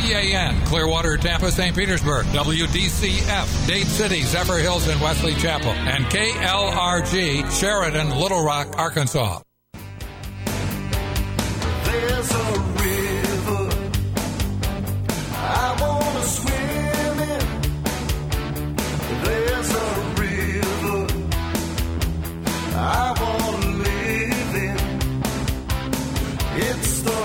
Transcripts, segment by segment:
WBAN, Clearwater, Tampa, St. Petersburg. WDCF, Dade City, Zephyr Hills, and Wesley Chapel. And KLRG, Sheridan, Little Rock, Arkansas. There's a river I want to swim in. There's a river I want to live in. It's the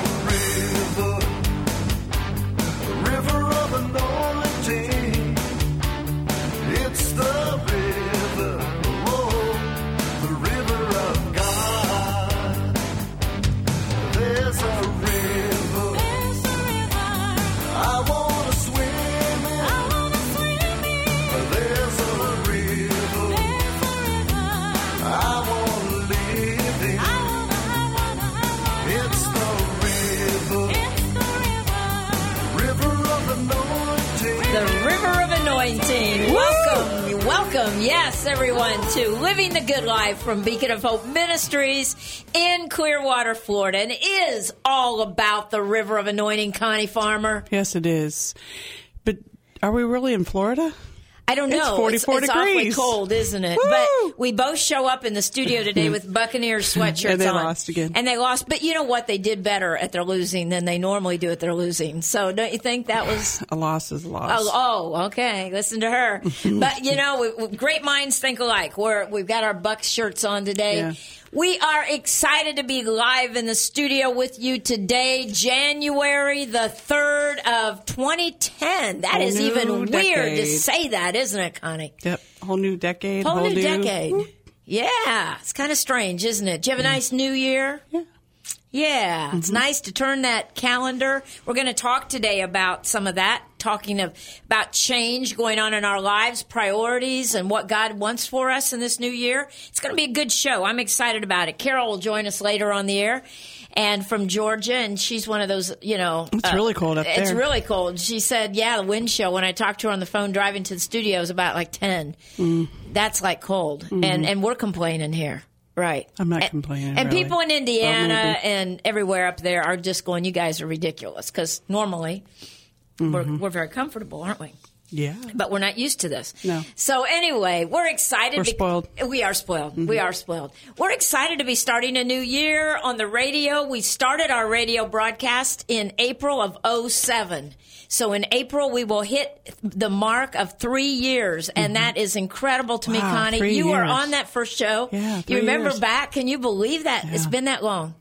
river of anointing. It's the river, the river of God. There's a river I want to swim in. There's a river I want to live in. It's the river of anointing. The river of anointing. Welcome, yes, everyone, to Living the Good Life from Beacon of Hope Ministries in Clearwater, Florida. And it is all about the river of anointing, Connie Farmer. Yes, it is. But are we really in Florida? I don't know. It's 44 it's degrees. Awfully cold, isn't it? Woo! But we both show up in the studio today with Buccaneers sweatshirts on. And they lost again. And they lost. But you know what? They did better at their losing than they normally do at their losing. So don't you think that was... A loss is a loss. Oh, okay. Listen to her. But, you know, great minds think alike. We've got our Bucs shirts on today. Yeah. We are excited to be live in the studio with you today, January the 3rd of 2010. That is even weird to say that, isn't it, Connie? Yep. Whole new decade. Whole new decade. Yeah. It's kind of strange, isn't it? Did you have a nice new year? Yeah. Yeah, it's nice to turn that calendar. We're going to talk today about some of that, talking about change going on in our lives, priorities, and what God wants for us in this new year. It's going to be a good show. I'm excited about it. Carol will join us later on the air, and from Georgia, and she's one of those, you know. It's really cold up there. It's really cold. She said, yeah, the wind chill, when I talked to her on the phone driving to the studio, is about like 10. That's like cold, and we're complaining here. Right. I'm not complaining. And really. people in Indiana and everywhere up there are just going, you guys are ridiculous. Because normally we're very comfortable, aren't we? Yeah. But we're not used to this. No. So anyway, we're excited. We're spoiled. We are spoiled. We are spoiled. We're excited to be starting a new year on the radio. We started our radio broadcast in April of 2007. So in April, we will hit the mark of 3 years, and that is incredible to me, Connie. 3 You were years. on that first show. Yeah, 3 you remember years. back? Can you believe that? Yeah. It's been that long.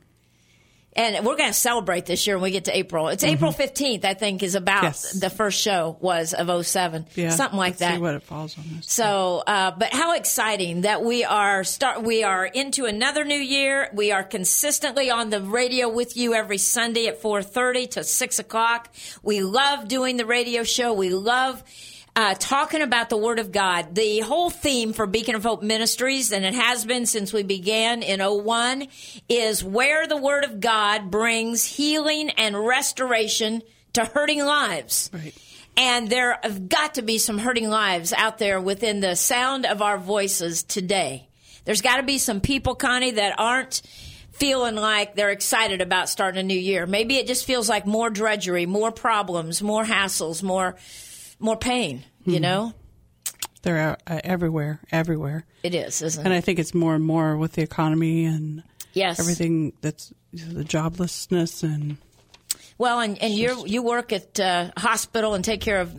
And we're going to celebrate this year when we get to April. It's April 15th, I think, is about the first show was of 2007. Yeah. Something like Let's that. see what it falls on this. So, but how exciting that we are into another new year. We are consistently on the radio with you every Sunday at 4:30 to 6 o'clock. We love doing the radio show. We love talking about the Word of God. The whole theme for Beacon of Hope Ministries, and it has been since we began in 2001, is where the Word of God brings healing and restoration to hurting lives. Right. And there have got to be some hurting lives out there within the sound of our voices today. There's got to be some people, Connie, that aren't feeling like they're excited about starting a new year. Maybe it just feels like more drudgery, more problems, more hassles, more pain, you know? They're everywhere. It is, isn't And it? I think it's more and more with the economy and Yes. everything that's the joblessness and... Well, and you work at a hospital and take care of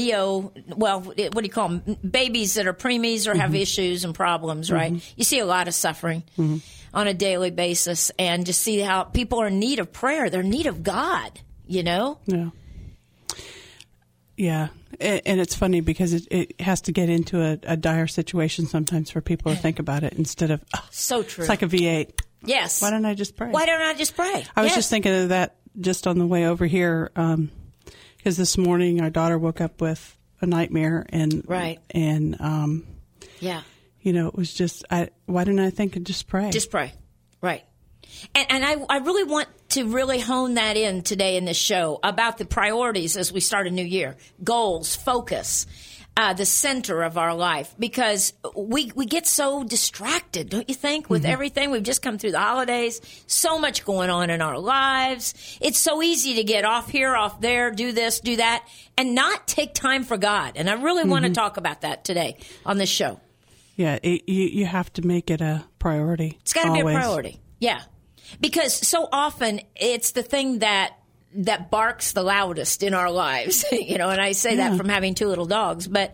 what do you call them? Babies that are preemies or have issues and problems, right? You see a lot of suffering on a daily basis, and just see how people are in need of prayer. They're in need of God, you know? Yeah. Yeah. And it's funny because it has to get into a dire situation sometimes for people to think about it instead of, So true. it's like a V8. Yes. Why don't I just pray? Why don't I just pray? I was Yes. just thinking of that just on the way over here because this morning our daughter woke up with a nightmare and Right. And Yeah. you know, it was just why didn't I think of just pray? Just pray. Right. And I really want to really hone that in today in this show about the priorities as we start a new year. Goals, focus. the center of our life, because we get so distracted, don't you think, with everything? We've just come through the holidays, so much going on in our lives. It's so easy to get off here, off there, do this, do that, and not take time for God. And I really want to talk about that today on this show. Yeah, you have to make it a priority. It's got to be a priority. Yeah. Because so often it's the thing that barks the loudest in our lives, and I say that from having two little dogs. But,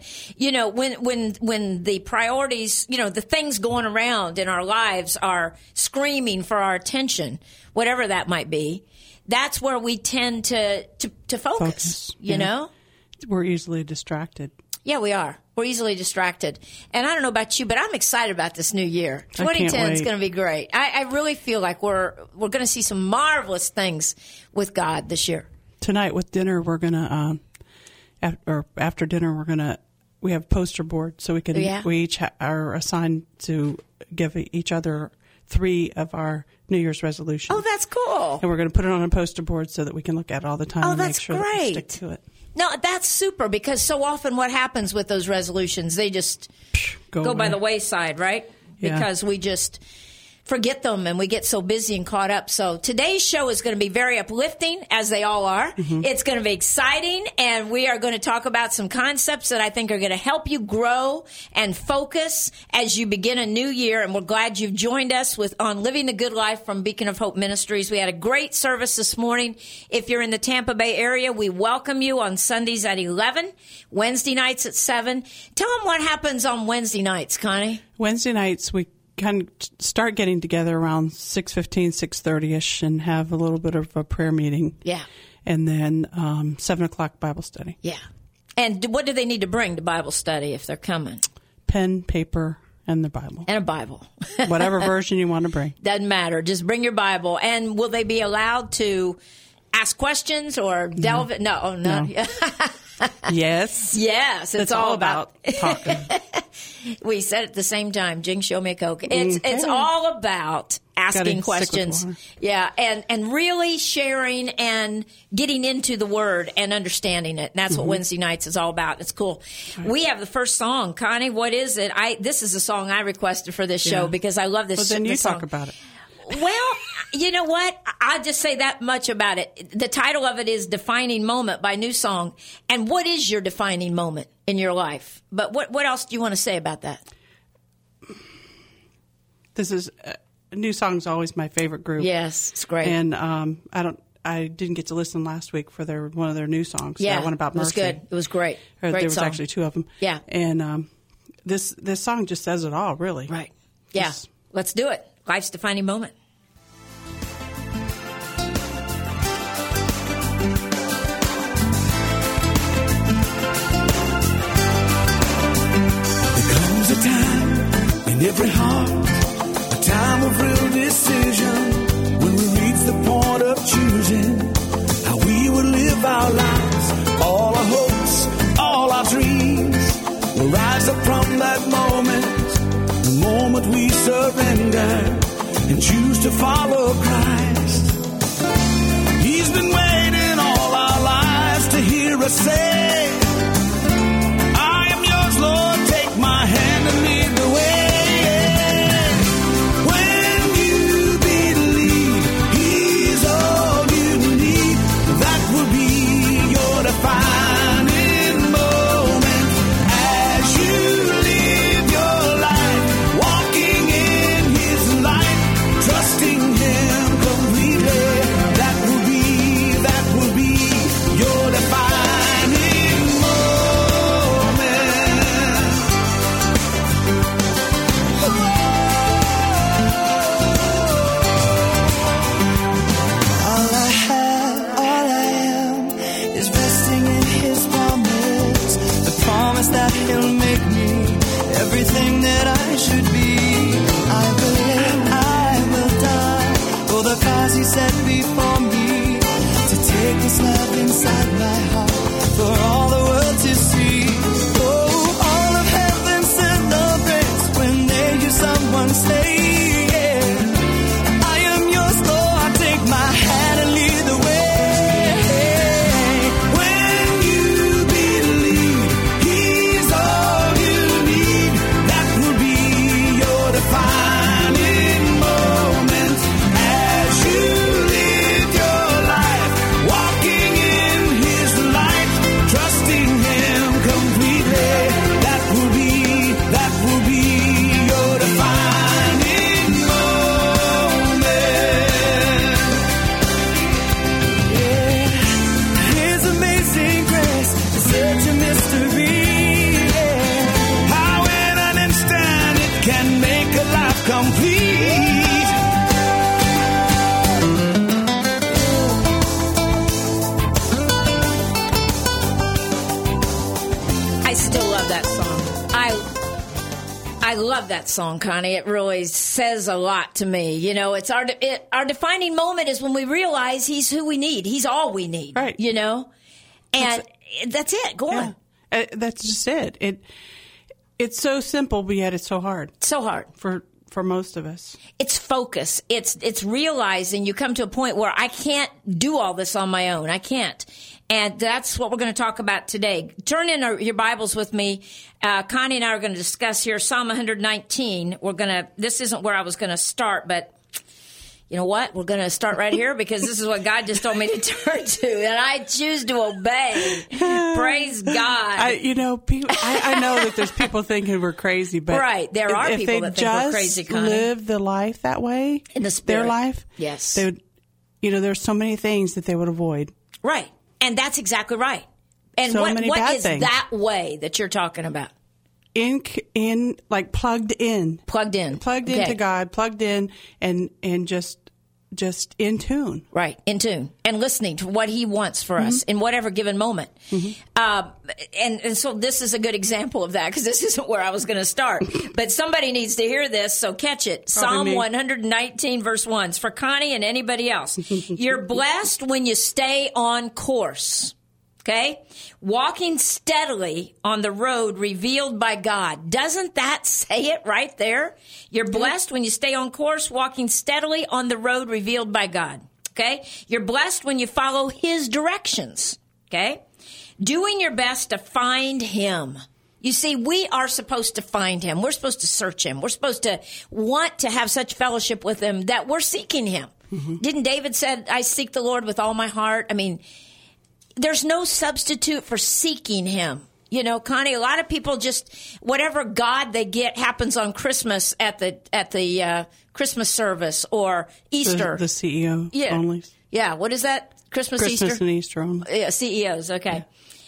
when the priorities, the things going around in our lives are screaming for our attention, whatever that might be, that's where we tend to focus, you know? We're easily distracted. Yeah, we are. We're easily distracted. And I don't know about you, but I'm excited about this new year. 2010 is going to be great. I really feel like we're going to see some marvelous things with God this year. Tonight with dinner, we're going to, after dinner, we have poster board, so we each are assigned to give each other 3 of our New Year's resolutions. Oh, that's cool. And we're going to put it on a poster board so that we can look at it all the time and make sure that we stick to it. No, that's super, because so often what happens with those resolutions, they just go by the wayside, right? Yeah. Because we just forget them and we get so busy and caught up. So today's show is going to be very uplifting, as they all are. Mm-hmm. It's going to be exciting, and we are going to talk about some concepts that I think are going to help you grow and focus as you begin a new year. And we're glad you've joined us on Living the Good Life from Beacon of Hope Ministries. We had a great service this morning. If you're in the Tampa Bay area, we welcome you on Sundays at 11, Wednesday nights at 7. Tell them what happens on Wednesday nights, Connie. Wednesday nights, we kind of start getting together around 6:15, 6:30ish, and have a little bit of a prayer meeting. Yeah. And then 7 o'clock Bible study. Yeah. And what do they need to bring to Bible study if they're coming? Pen, paper, and the Bible. And a Bible. Whatever version you want to bring. Doesn't matter. Just bring your Bible. And will they be allowed to ask questions or delve it? No. Yes. Yes. It's all about talking. We said it at the same time. Jing, show me a Coke. It's all about asking questions. Yeah. And really sharing and getting into the Word and understanding it. And that's what Wednesday nights is all about. It's cool. Right. We have the first song. Connie, what is it? This is a song I requested for this show because I love this song. Well, then you talk about it. Well, you know what? I'll just say that much about it. The title of it is Defining Moment by New Song. And what is your defining moment in your life? But what else do you want to say about that? This is New Song's always my favorite group. Yes, it's great. And I didn't get to listen last week for one of their new songs. Yeah, that one about mercy. It was good. It was great. There was song. Actually 2 of them. Yeah. And this song just says it all, really. Right. Yeah. Let's do it. Life's defining moment. There comes a time in every heart, a time of real decision, when we reach the point of choosing how we would live our lives. All our hopes, all our dreams will rise up from that moment, the moment we surrender and choose to follow Christ. He's been waiting all our lives to hear us say, I am yours, Lord, take my hand and lead the way. When you believe He's all you need, that will be your defining moment as you live your life, walking in His light, trusting Him completely. That will be your defining moment. All I have, all I am, is resting in His promise, the promise that He'll make me everything that I should be. I believe I will die for the cause He set before me, to take this love inside my heart for all the world to see. Oh, all of heaven celebrates when they hear someone say, I am yours, Lord, take my hand and lead the way. When you believe He's love that song, Connie. It really says a lot to me. You know, it's our defining moment is when we realize he's who we need. He's all we need. Right. You know? And that's it. Go on. That's just it. It's so simple, but yet it's so hard. So hard. For most of us. It's focus. It's realizing you come to a point where I can't do all this on my own. I can't. And that's what we're going to talk about today. Turn in your Bibles with me. Connie and I are going to discuss here Psalm 119. This isn't where I was going to start, but you know what? We're going to start right here because this is what God just told me to turn to, and I choose to obey. Praise God. I know that there's people thinking we're crazy, but right, there are people that think we're crazy. If they just live the life that way, in the spirit, their life, yes, they would. There's so many things that they would avoid. Right, and that's exactly right. And so what is things. That way that you're talking about? In like plugged in okay. into God, plugged in and just in tune, right? In tune and listening to what He wants for us in whatever given moment. And so this is a good example of that because this isn't where I was going to start, but somebody needs to hear this, so catch it. Psalm 119 verse 1 for Connie and anybody else. You're blessed when you stay on course. Okay? Walking steadily on the road revealed by God. Doesn't that say it right there? You're blessed when you stay on course, walking steadily on the road revealed by God. Okay? You're blessed when you follow His directions. Okay? Doing your best to find Him. You see, we are supposed to find Him. We're supposed to search Him. We're supposed to want to have such fellowship with Him that we're seeking Him. Didn't David said, I seek the Lord with all my heart? I mean, there's no substitute for seeking Him. You know, Connie, a lot of people just, whatever God they get happens on Christmas at the Christmas service or Easter. The CEO only. Yeah, what is that? Christmas Easter? Christmas and Easter only. Yeah, CEOs, okay. Yeah.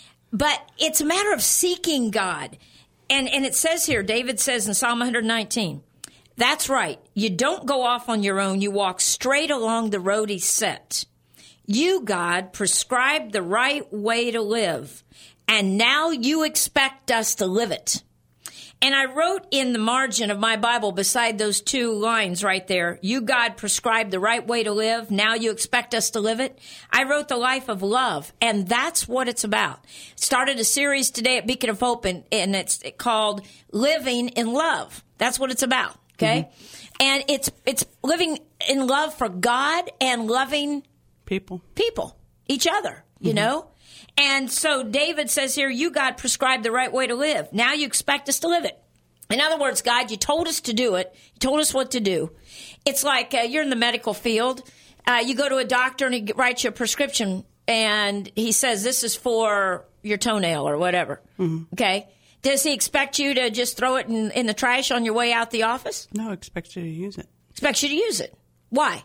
But it's a matter of seeking God. And it says here, David says in Psalm 119, that's right. You don't go off on your own. You walk straight along the road He set. You, God, prescribed the right way to live, and now you expect us to live it. And I wrote in the margin of my Bible beside those two lines right there, you, God, prescribed the right way to live, now you expect us to live it. I wrote the life of love, and that's what it's about. Started a series today at Beacon of Hope, and it's called Living in Love. That's what it's about, okay? And it's living in love for God and loving people, each other, you know? And so David says here, you, God, prescribed the right way to live. Now you expect us to live it. In other words, God, you told us to do it. You told us what to do. It's like you're in the medical field. You go to a doctor and he writes you a prescription and he says, this is for your toenail or whatever. Okay? Does he expect you to just throw it in the trash on your way out the office? No, expects you to use it. Expects you to use it. Why?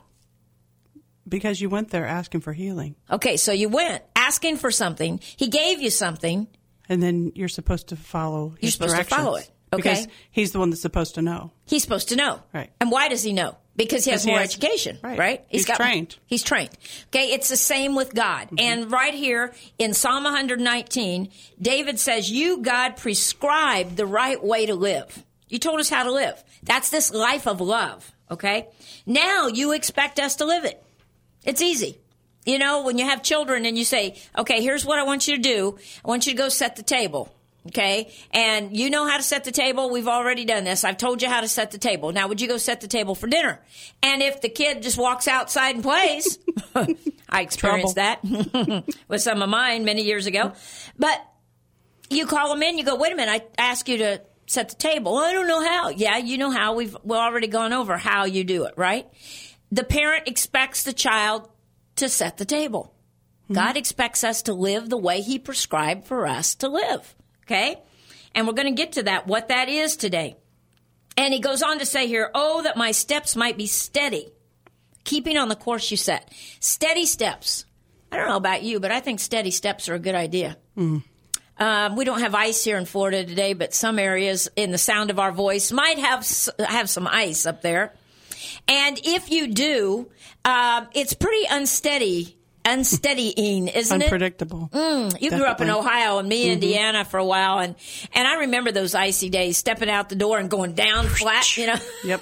Because you went there asking for healing. Okay, so you went asking for something. He gave you something. And then you're supposed to follow his directions. You're supposed to follow it. Okay. Because he's the one that's supposed to know. He's supposed to know. Right. And why does he know? Because he has more education. Right. He's trained. He's trained. Okay, it's the same with God. And right here in Psalm 119, David says, you, God, prescribed the right way to live. You told us how to live. That's this life of love. Okay. Now you expect us to live it. It's easy. You know, when you have children and you say, okay, here's what I want you to do. I want you to go set the table. Okay. And you know how to set the table. We've already done this. I've told you how to set the table. Now, would you go set the table for dinner? And if the kid just walks outside and plays, I experienced that with some of mine many years ago. But you call them in, you go, wait a minute, I asked you to set the table. Well, I don't know how. Yeah, you know how. We've already gone over how you do it, right? The parent expects the child to set the table. God expects us to live the way He prescribed for us to live. Okay? And we're going to get to that, what that is today. And he goes on to say here, oh, that my steps might be steady, keeping on the course you set. Steady steps. I don't know about you, but I think steady steps are a good idea. We don't have ice here in Florida today, but some areas in the sound of our voice might have some ice up there. And if you do, it's pretty unsteady Unsteadying, isn't it? Unpredictable. You grew up in Ohio and me in Indiana for a while, and I remember those icy days, stepping out the door and going down flat, you know. Yep.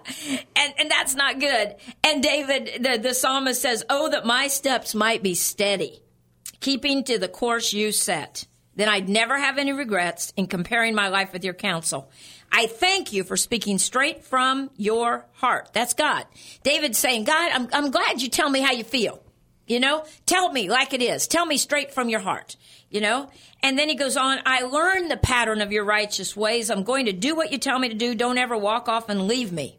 and that's not good. And David, the psalmist says, "Oh, that my steps might be steady, keeping to the course you set. Then I'd never have any regrets in comparing my life with your counsel. I thank you for speaking straight from your heart." That's God. David's saying, God, I'm glad you tell me how you feel. You know, tell me like it is. Tell me straight from your heart, you know. And then he goes on, I learned the pattern of your righteous ways. I'm going to do what you tell me to do. Don't ever walk off and leave me.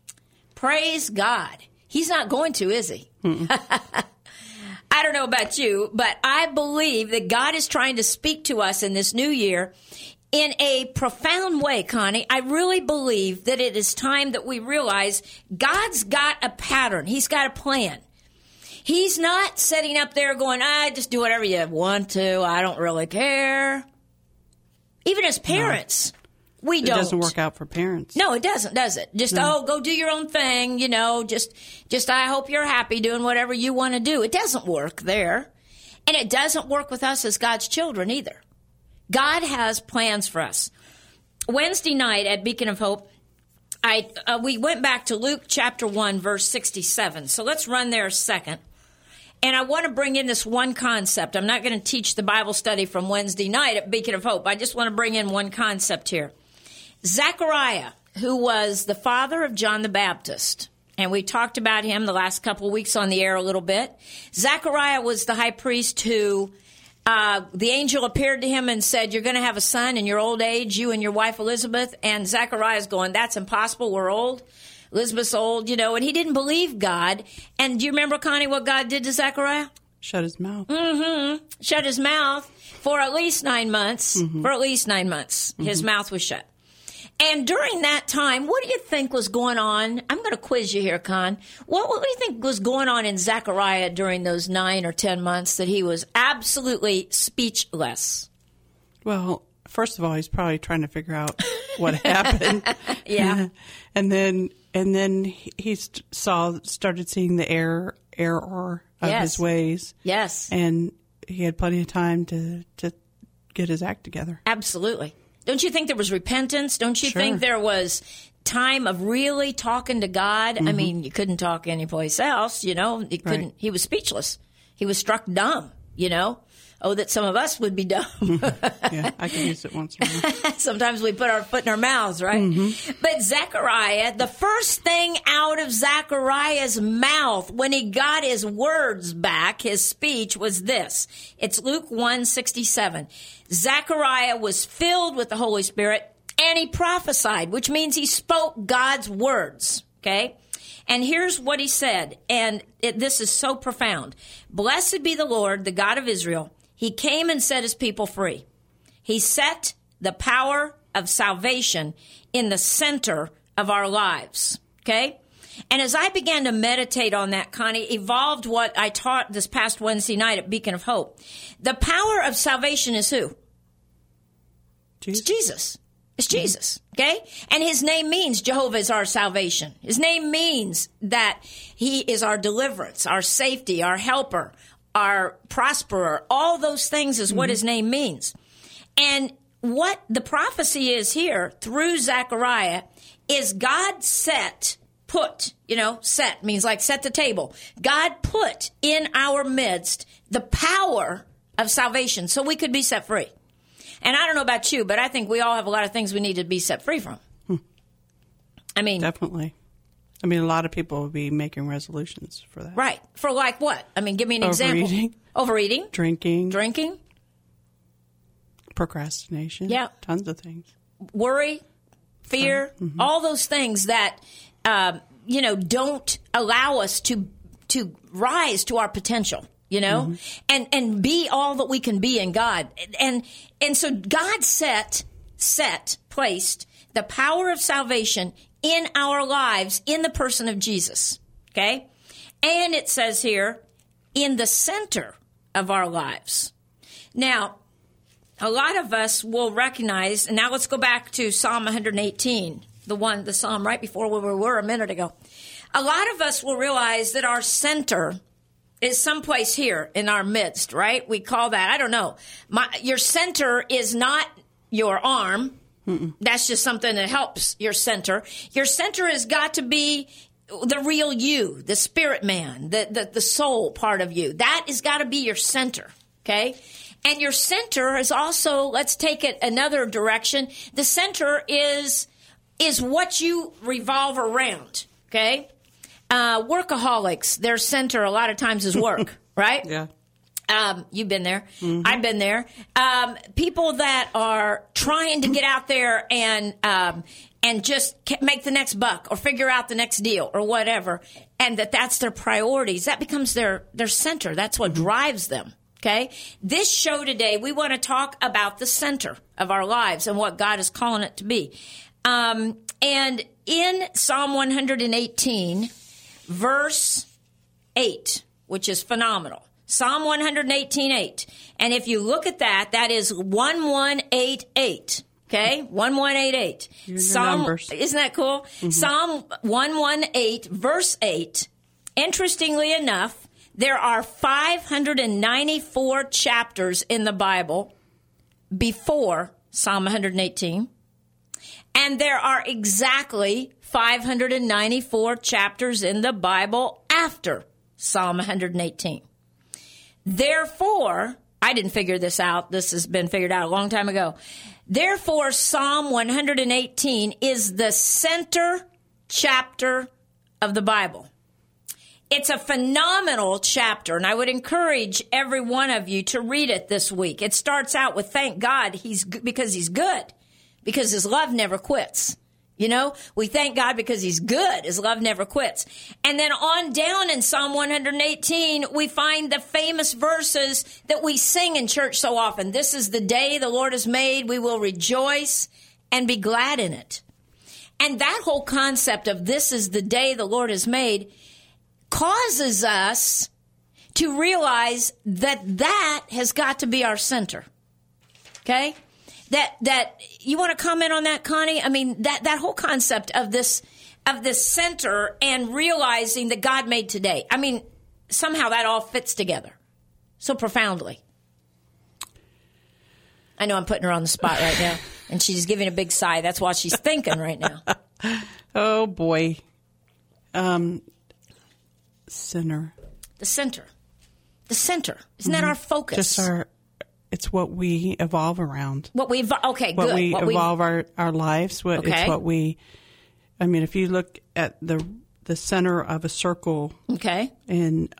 Praise God. He's not going to, is he? I don't know about you, but I believe that God is trying to speak to us in this new year in a profound way, Connie. I really believe that it is time that we realize God's got a pattern. He's got a plan. He's not sitting up there going, just do whatever you want to. I don't really care. Even as parents, we don't. It doesn't work out for parents. No, it doesn't, does it? Just, go do your own thing, you know. Just I hope you're happy doing whatever you want to do. It doesn't work there. And it doesn't work with us as God's children either. God has plans for us. Wednesday night at Beacon of Hope, we went back to Luke chapter 1, verse 67. So let's run there a second. And I want to bring in this one concept. I'm not going to teach the Bible study from Wednesday night at Beacon of Hope. I just want to bring in one concept here. Zechariah, who was the father of John the Baptist, and we talked about him the last couple of weeks on the air a little bit. Zechariah was the high priest who the angel appeared to him and said, you're going to have a son in your old age, you and your wife Elizabeth. And Zechariah's going, that's impossible. We're old. Elizabeth's old, you know, and he didn't believe God. And do you remember, Connie, what God did to Zechariah? Shut his mouth. Shut his mouth for at least 9 months. For at least 9 months, his mouth was shut. And during that time, what do you think was going on? I'm going to quiz you here, Con. What do you think was going on in Zechariah during those 9 or 10 months that he was absolutely speechless? Well, first of all, he's probably trying to figure out what happened. Yeah. And then he started seeing the error of his ways. Yes. And he had plenty of time to get his act together. Absolutely. Don't you think there was repentance? Don't you think there was time of really talking to God? I mean, you couldn't talk anyplace else, you know. You couldn't. Right. He was speechless. He was struck dumb, you know. Oh, that some of us would be dumb. Yeah, I can use it once in a while. Sometimes we put our foot in our mouths, right? But Zechariah, the first thing out of Zechariah's mouth when he got his words back, his speech, was this. It's Luke 1:67. Zechariah was filled with the Holy Spirit and he prophesied, which means he spoke God's words, okay? And here's what he said, and this is so profound. Blessed be the Lord, the God of Israel. He came and set his people free. He set the power of salvation in the center of our lives, okay? And as I began to meditate on that, Connie, evolved what I taught this past Wednesday night at Beacon of Hope. The power of salvation is who? Jesus. It's Jesus. It's Jesus, okay? And his name means Jehovah is our salvation. His name means that he is our deliverance, our safety, our helper, our prosperer. All those things is what his name means. And what the prophecy is here through Zechariah is God set means like set the table. God put in our midst the power of salvation so we could be set free. And I don't know about you, but I think we all have a lot of things we need to be set free from. I mean... Definitely. I mean, a lot of people will be making resolutions for that. Right. For like what? I mean, give me an example. Overeating. Drinking. Procrastination. Yeah. Tons of things. Worry, fear, all those things that, don't allow us to rise to our potential. You know, and be all that we can be in God. And so God placed the power of salvation in our lives in the person of Jesus. Okay. And it says here, in the center of our lives. Now, a lot of us will recognize, and now let's go back to Psalm 118, the Psalm right before where we were a minute ago. A lot of us will realize that our center is someplace here in our midst, right? We call that, I don't know. Your center is not your arm. Mm-mm. That's just something that helps your center. Your center has got to be the real you, the spirit man, the soul part of you. That has got to be your center, okay? And your center is also, let's take it another direction. The center is what you revolve around, okay? Workaholics, their center a lot of times is work, right? Yeah. You've been there. Mm-hmm. I've been there. People that are trying to get out there and just make the next buck or figure out the next deal or whatever, and that's their priorities. That becomes their center. That's what drives them. Okay? This show today, we want to talk about the center of our lives and what God is calling it to be. And in Psalm 118, verse 8, which is phenomenal. Psalm 118:8. And if you look at that, that is 1188. Okay? 1188. Psalm, numbers. Isn't that cool? Mm-hmm. Psalm 118, verse 8. Interestingly enough, there are 594 chapters in the Bible before Psalm 118. And there are exactly 594 chapters in the Bible after Psalm 118. Therefore, I didn't figure this out. This has been figured out a long time ago. Therefore, Psalm 118 is the center chapter of the Bible. It's a phenomenal chapter, and I would encourage every one of you to read it this week. It starts out with thank God because he's good, because his love never quits. You know, we thank God because he's good. His love never quits. And then on down in Psalm 118, we find the famous verses that we sing in church so often. This is the day the Lord has made. We will rejoice and be glad in it. And that whole concept of this is the day the Lord has made causes us to realize that has got to be our center. Okay? That you want to comment on that, Connie? I mean, that whole concept of this center and realizing that God made today. I mean, somehow that all fits together so profoundly. I know I'm putting her on the spot right now, and she's giving a big sigh. That's what she's thinking right now. Oh, boy. Center. The center. The center. Isn't that our focus? Just it's what we evolve around. What we okay, good. What we evolve our lives. It's what we. I mean, if you look at the center of a circle, okay, and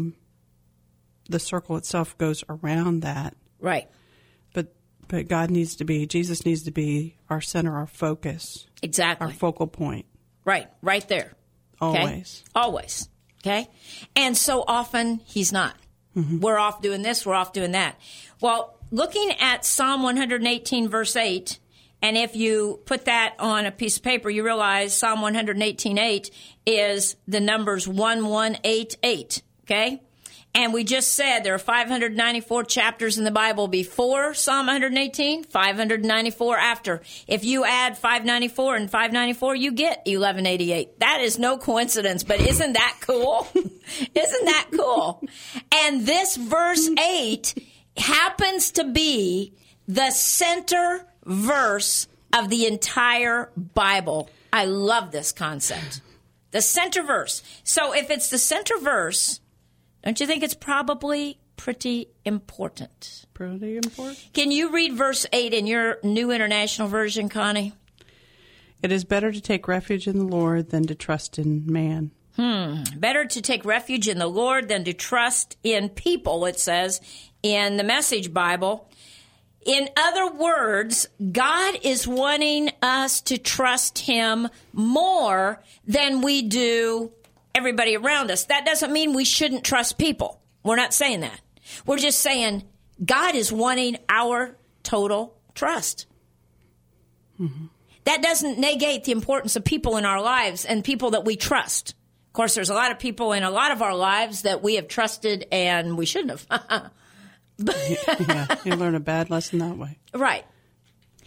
the circle itself goes around that, right? But Jesus needs to be our center, our focus, exactly, our focal point, right there, always, always. Okay? And so often he's not. Mm-hmm. We're off doing this, we're off doing that. Well, looking at Psalm 118, verse 8, and if you put that on a piece of paper, you realize Psalm 118:8 is the numbers 1188. Okay? And we just said there are 594 chapters in the Bible before Psalm 118, 594 after. If you add 594 and 594, you get 1188. That is no coincidence, but isn't that cool? Isn't that cool? And this verse 8 happens to be the center verse of the entire Bible. I love this concept. The center verse. So if it's the center verse, don't you think it's probably pretty important? Pretty important. Can you read verse 8 in your New International Version, Connie? It is better to take refuge in the Lord than to trust in man. Better to take refuge in the Lord than to trust in people, it says in the Message Bible. In other words, God is wanting us to trust him more than we do everybody around us. That doesn't mean we shouldn't trust people. We're not saying that. We're just saying God is wanting our total trust. Mm-hmm. That doesn't negate the importance of people in our lives and people that we trust. Of course, there's a lot of people in a lot of our lives that we have trusted and we shouldn't have. Yeah, you learn a bad lesson that way. Right.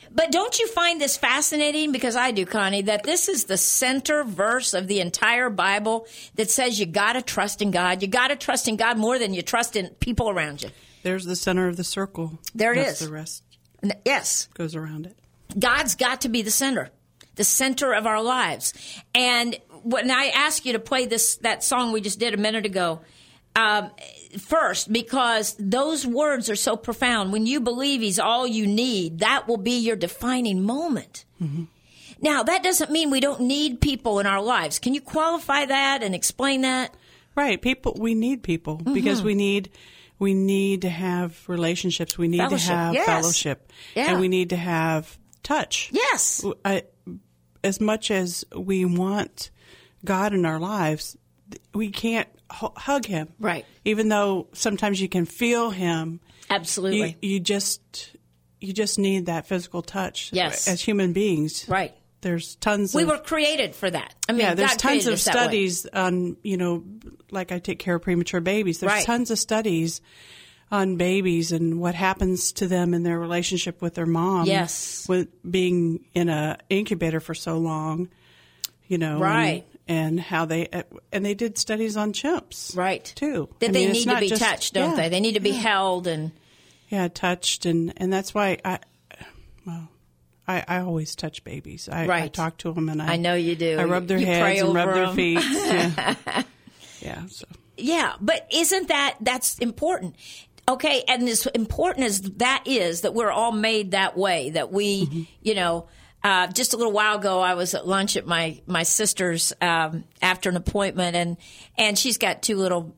But don't you find this fascinating? Because I do, Connie, that this is the center verse of the entire Bible that says you got to trust in God. You got to trust in God more than you trust in people around you. There's the center of the circle. There it is. The rest goes around it. God's got to be the center of our lives. And when I ask you to play that song we just did a minute ago, first, because those words are so profound. When you believe He's all you need, that will be your defining moment. Mm-hmm. Now, that doesn't mean we don't need people in our lives. Can you qualify that and explain that? Right. We need people because we need to have relationships. We need to have fellowship. Yeah. And we need to have touch. Yes. As much as we want God in our lives, we can't hug Him. Right. Even though sometimes you can feel Him. Absolutely. You just need that physical touch. Yes. As human beings. Right. There's tons We were created for that. I mean, there's God tons of created us studies on, like I take care of premature babies. There's tons of studies on babies and what happens to them in their relationship with their mom. Yes. With being in an incubator for so long, Right. And how they did studies on chimps. Right. Too. That they need to be touched, don't they? They need to be held and. Yeah, touched. And that's why I always touch babies. I talk to them and I know you do. I rub their heads and rub their feet. Yeah. Yeah, but isn't that's important? Okay, and as important as that is, that we're all made that way, that we, just a little while ago, I was at lunch at my sister's after an appointment, and she's got two little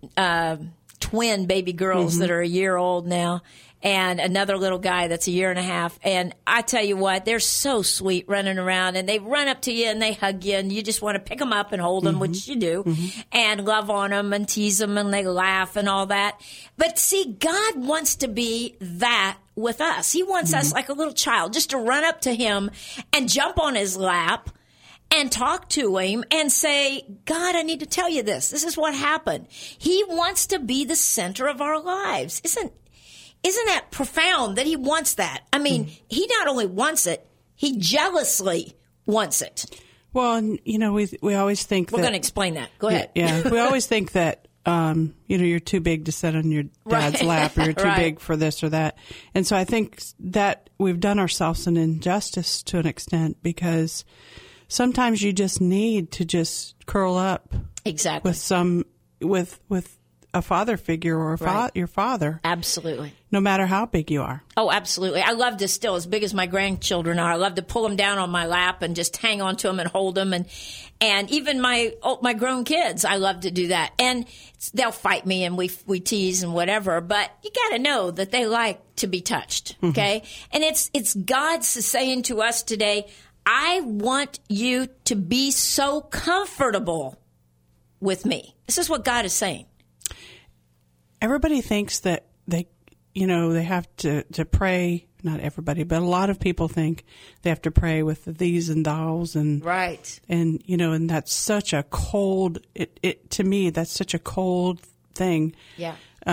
twin baby girls that are a year old now, and another little guy that's a year and a half. And I tell you what, they're so sweet running around, and they run up to you and they hug you, and you just want to pick them up and hold them, which you do, and love on them and tease them, and they laugh and all that. But see, God wants to be that with us. He wants us like a little child, just to run up to Him and jump on His lap and talk to Him and say, God, I need to tell you this. This is what happened. He wants to be the center of our lives. Isn't that profound that He wants that? I mean, He not only wants it, He jealously wants it. Well, we always think we're going to explain that. Go ahead. Yeah, we always think that, you're too big to sit on your dad's lap, or you're too big for this or that. And so I think that we've done ourselves an injustice to an extent, because sometimes you just need to just curl up. Exactly. With a father figure or your father. Absolutely. No matter how big you are. Oh, absolutely. I love to still, as big as my grandchildren are, I love to pull them down on my lap and just hang on to them and hold them. And even my grown kids, I love to do that. And they'll fight me and we tease and whatever, but you got to know that they like to be touched. Okay. And it's God saying to us today, I want you to be so comfortable with me. This is what God is saying. Everybody thinks that they have to pray. Not everybody, but a lot of people think they have to pray with the these and thous and right. And and that's such a cold. To me, that's such a cold thing. Yeah.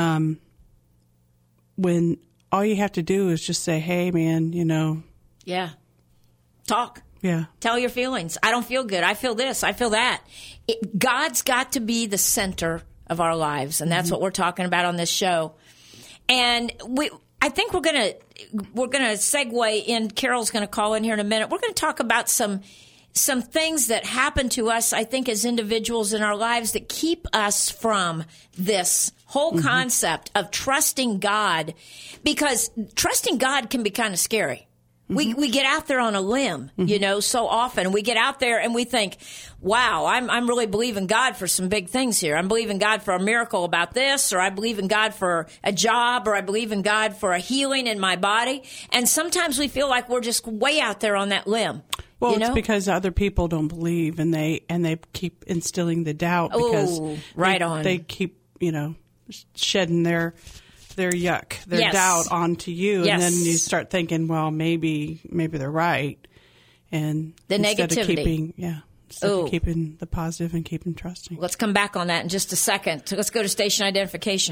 When all you have to do is just say, "Hey, man," Yeah. Talk. Yeah. Tell your feelings. I don't feel good. I feel this. I feel that. God's got to be the center of our lives, and that's what we're talking about on this show. And I think we're gonna segue in. Carol's gonna call in here in a minute. We're gonna talk about some things that happen to us, I think, as individuals in our lives that keep us from this whole concept of trusting God, because trusting God can be kind of scary. We get out there on a limb, so often. We get out there and we think, wow, I'm really believing God for some big things here. I'm believing God for a miracle about this, or I believe in God for a job, or I believe in God for a healing in my body. And sometimes we feel like we're just way out there on that limb. Well, it's because other people don't believe, and they keep instilling the doubt because they keep, shedding their yuck, their doubt onto you, and then you start thinking, well, maybe they're right, and the instead negativity, of keeping the positive and keeping trusting. Let's come back on that in just a second. So let's go to station identification.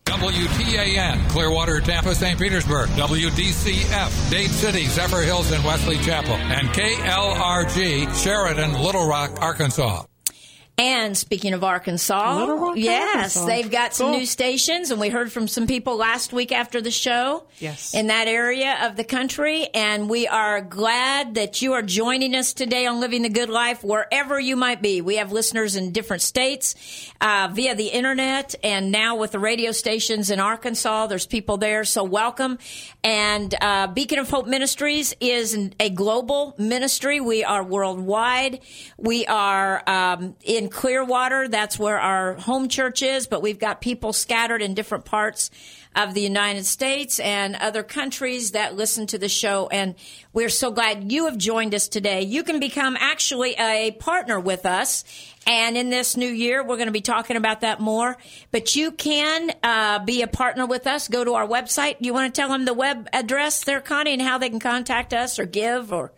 WTAN, Clearwater, Tampa, St. Petersburg. WDCF, Dade City, Zephyr Hills, and Wesley Chapel. And KLRG, Sheridan, Little Rock, Arkansas. And speaking of Arkansas, Little Rock, yes, Arkansas. they've got some new stations, and we heard from some people last week after the show in that area of the country, and we are glad that you are joining us today on Living the Good Life, wherever you might be. We have listeners in different states via the internet, and now with the radio stations in Arkansas, there's people there, so welcome. And Beacon of Hope Ministries is a global ministry. We are worldwide. We are in Clearwater, that's where our home church is, but we've got people scattered in different parts of the United States and other countries that listen to the show, and we're so glad you have joined us today. You can become actually a partner with us, and in this new year, we're going to be talking about that more, but you can be a partner with us. Go to our website. You want to tell them the web address there, Connie, and how they can contact us or give? Or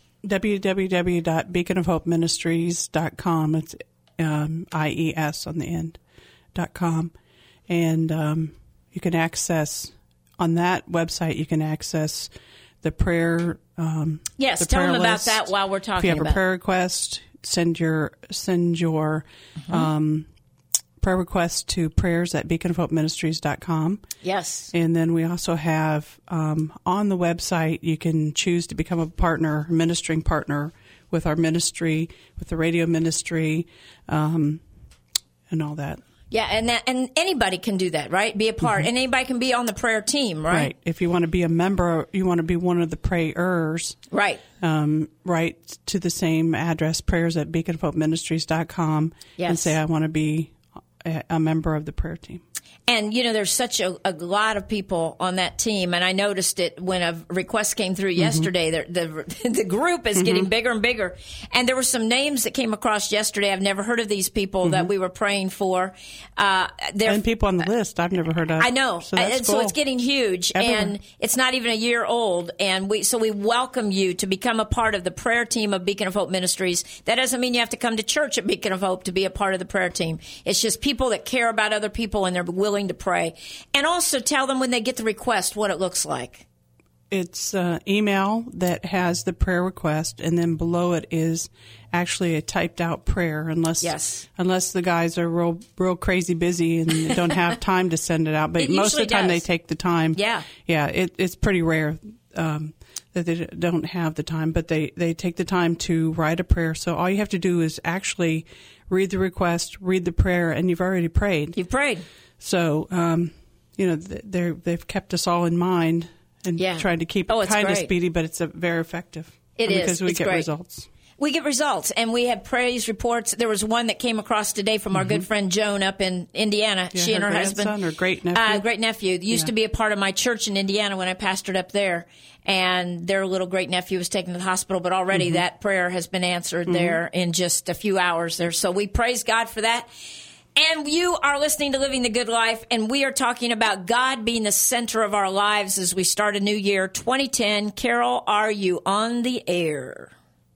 www.beaconofhopeministries.com. It's IES on the end, .com. And you can access, on that website, you can access the prayer. Yes, the tell prayer them about list. that while we're talking about it. If you have a prayer request, send your prayer request to prayers@beaconofhopeministries.com. Yes. And then we also have on the website, you can choose to become a partner, ministering partner with our ministry, with the radio ministry, and all that. Yeah, and anybody can do that, right? Be a part. And anybody can be on the prayer team, right? Right. If you want to be a member, you want to be one of the prayers. Right. Write to the same address, prayers@beaconofhopeministries.com, and say, I want to be a member of the prayer team. And, there's such a lot of people on that team. And I noticed it when a request came through yesterday. The group is getting bigger and bigger. And there were some names that came across yesterday. I've never heard of these people that we were praying for. And people on the list I've never heard of. I know. So that's and cool. so it's getting huge. Everywhere. And it's not even a year old. And we welcome you to become a part of the prayer team of Beacon of Hope Ministries. That doesn't mean you have to come to church at Beacon of Hope to be a part of the prayer team. It's just people that care about other people and they're willing to pray. And also tell them when they get the request what it looks like. It's email that has the prayer request, and then below it is actually a typed out prayer, unless the guys are real crazy busy and don't have time to send it out. But most of the time they take the time. Yeah, it's pretty rare that they don't have the time, but they take the time to write a prayer. So all you have to do is actually read the request, read the prayer, and you've already prayed. You've prayed. So, they've kept us all in mind and tried to keep it kind of speedy, but it's very effective. It is. Because we get results. We get results, and we have praise reports. There was one that came across today from our good friend Joan up in Indiana. Yeah, she and her husband. Her great-nephew. Great-nephew. Used to be a part of my church in Indiana when I pastored up there, and their little great-nephew was taken to the hospital, but already that prayer has been answered there in just a few hours there. So we praise God for that. And you are listening to Living the Good Life, and we are talking about God being the center of our lives as we start a new year, 2010. Carol, are you on the air?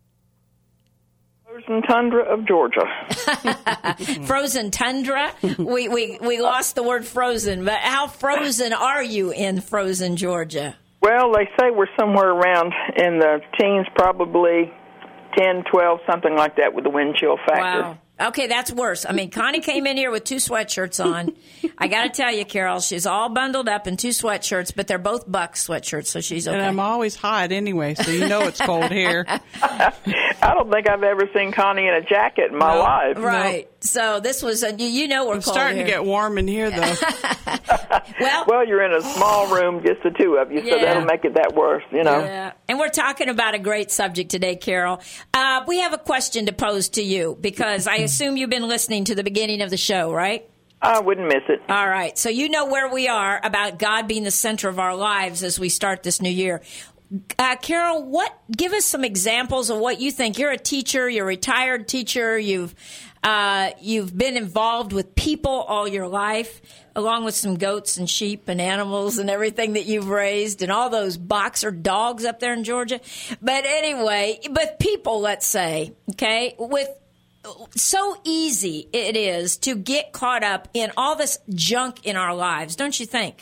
Frozen tundra of Georgia. Frozen tundra? We lost the word frozen, but how frozen are you in frozen Georgia? Well, they say we're somewhere around in the teens, probably 10, 12, something like that with the wind chill factor. Wow. Okay, that's worse. I mean, Connie came in here with 2 sweatshirts on. I got to tell you, Carol, she's all bundled up in 2 sweatshirts, but they're both Bucks sweatshirts, so she's okay. And I'm always hot anyway, so you know it's cold here. I don't think I've ever seen Connie in a jacket in my life. Right. No. So this was, we're it's cold starting here. to get warm in here, though. Well, you're in a small room, just the two of you, so that'll make it that worse, Yeah. And we're talking about a great subject today, Carol. We have a question to pose to you, because I assume you've been listening to the beginning of the show, right? I wouldn't miss it. All right. So you know where we are about God being the center of our lives as we start this new year. Carol, give us some examples of what you think. You're a teacher, you're a retired teacher, you've been involved with people all your life, along with some goats and sheep and animals and everything that you've raised and all those boxer dogs up there in Georgia. But anyway, people, let's say, okay, so easy it is to get caught up in all this junk in our lives, don't you think?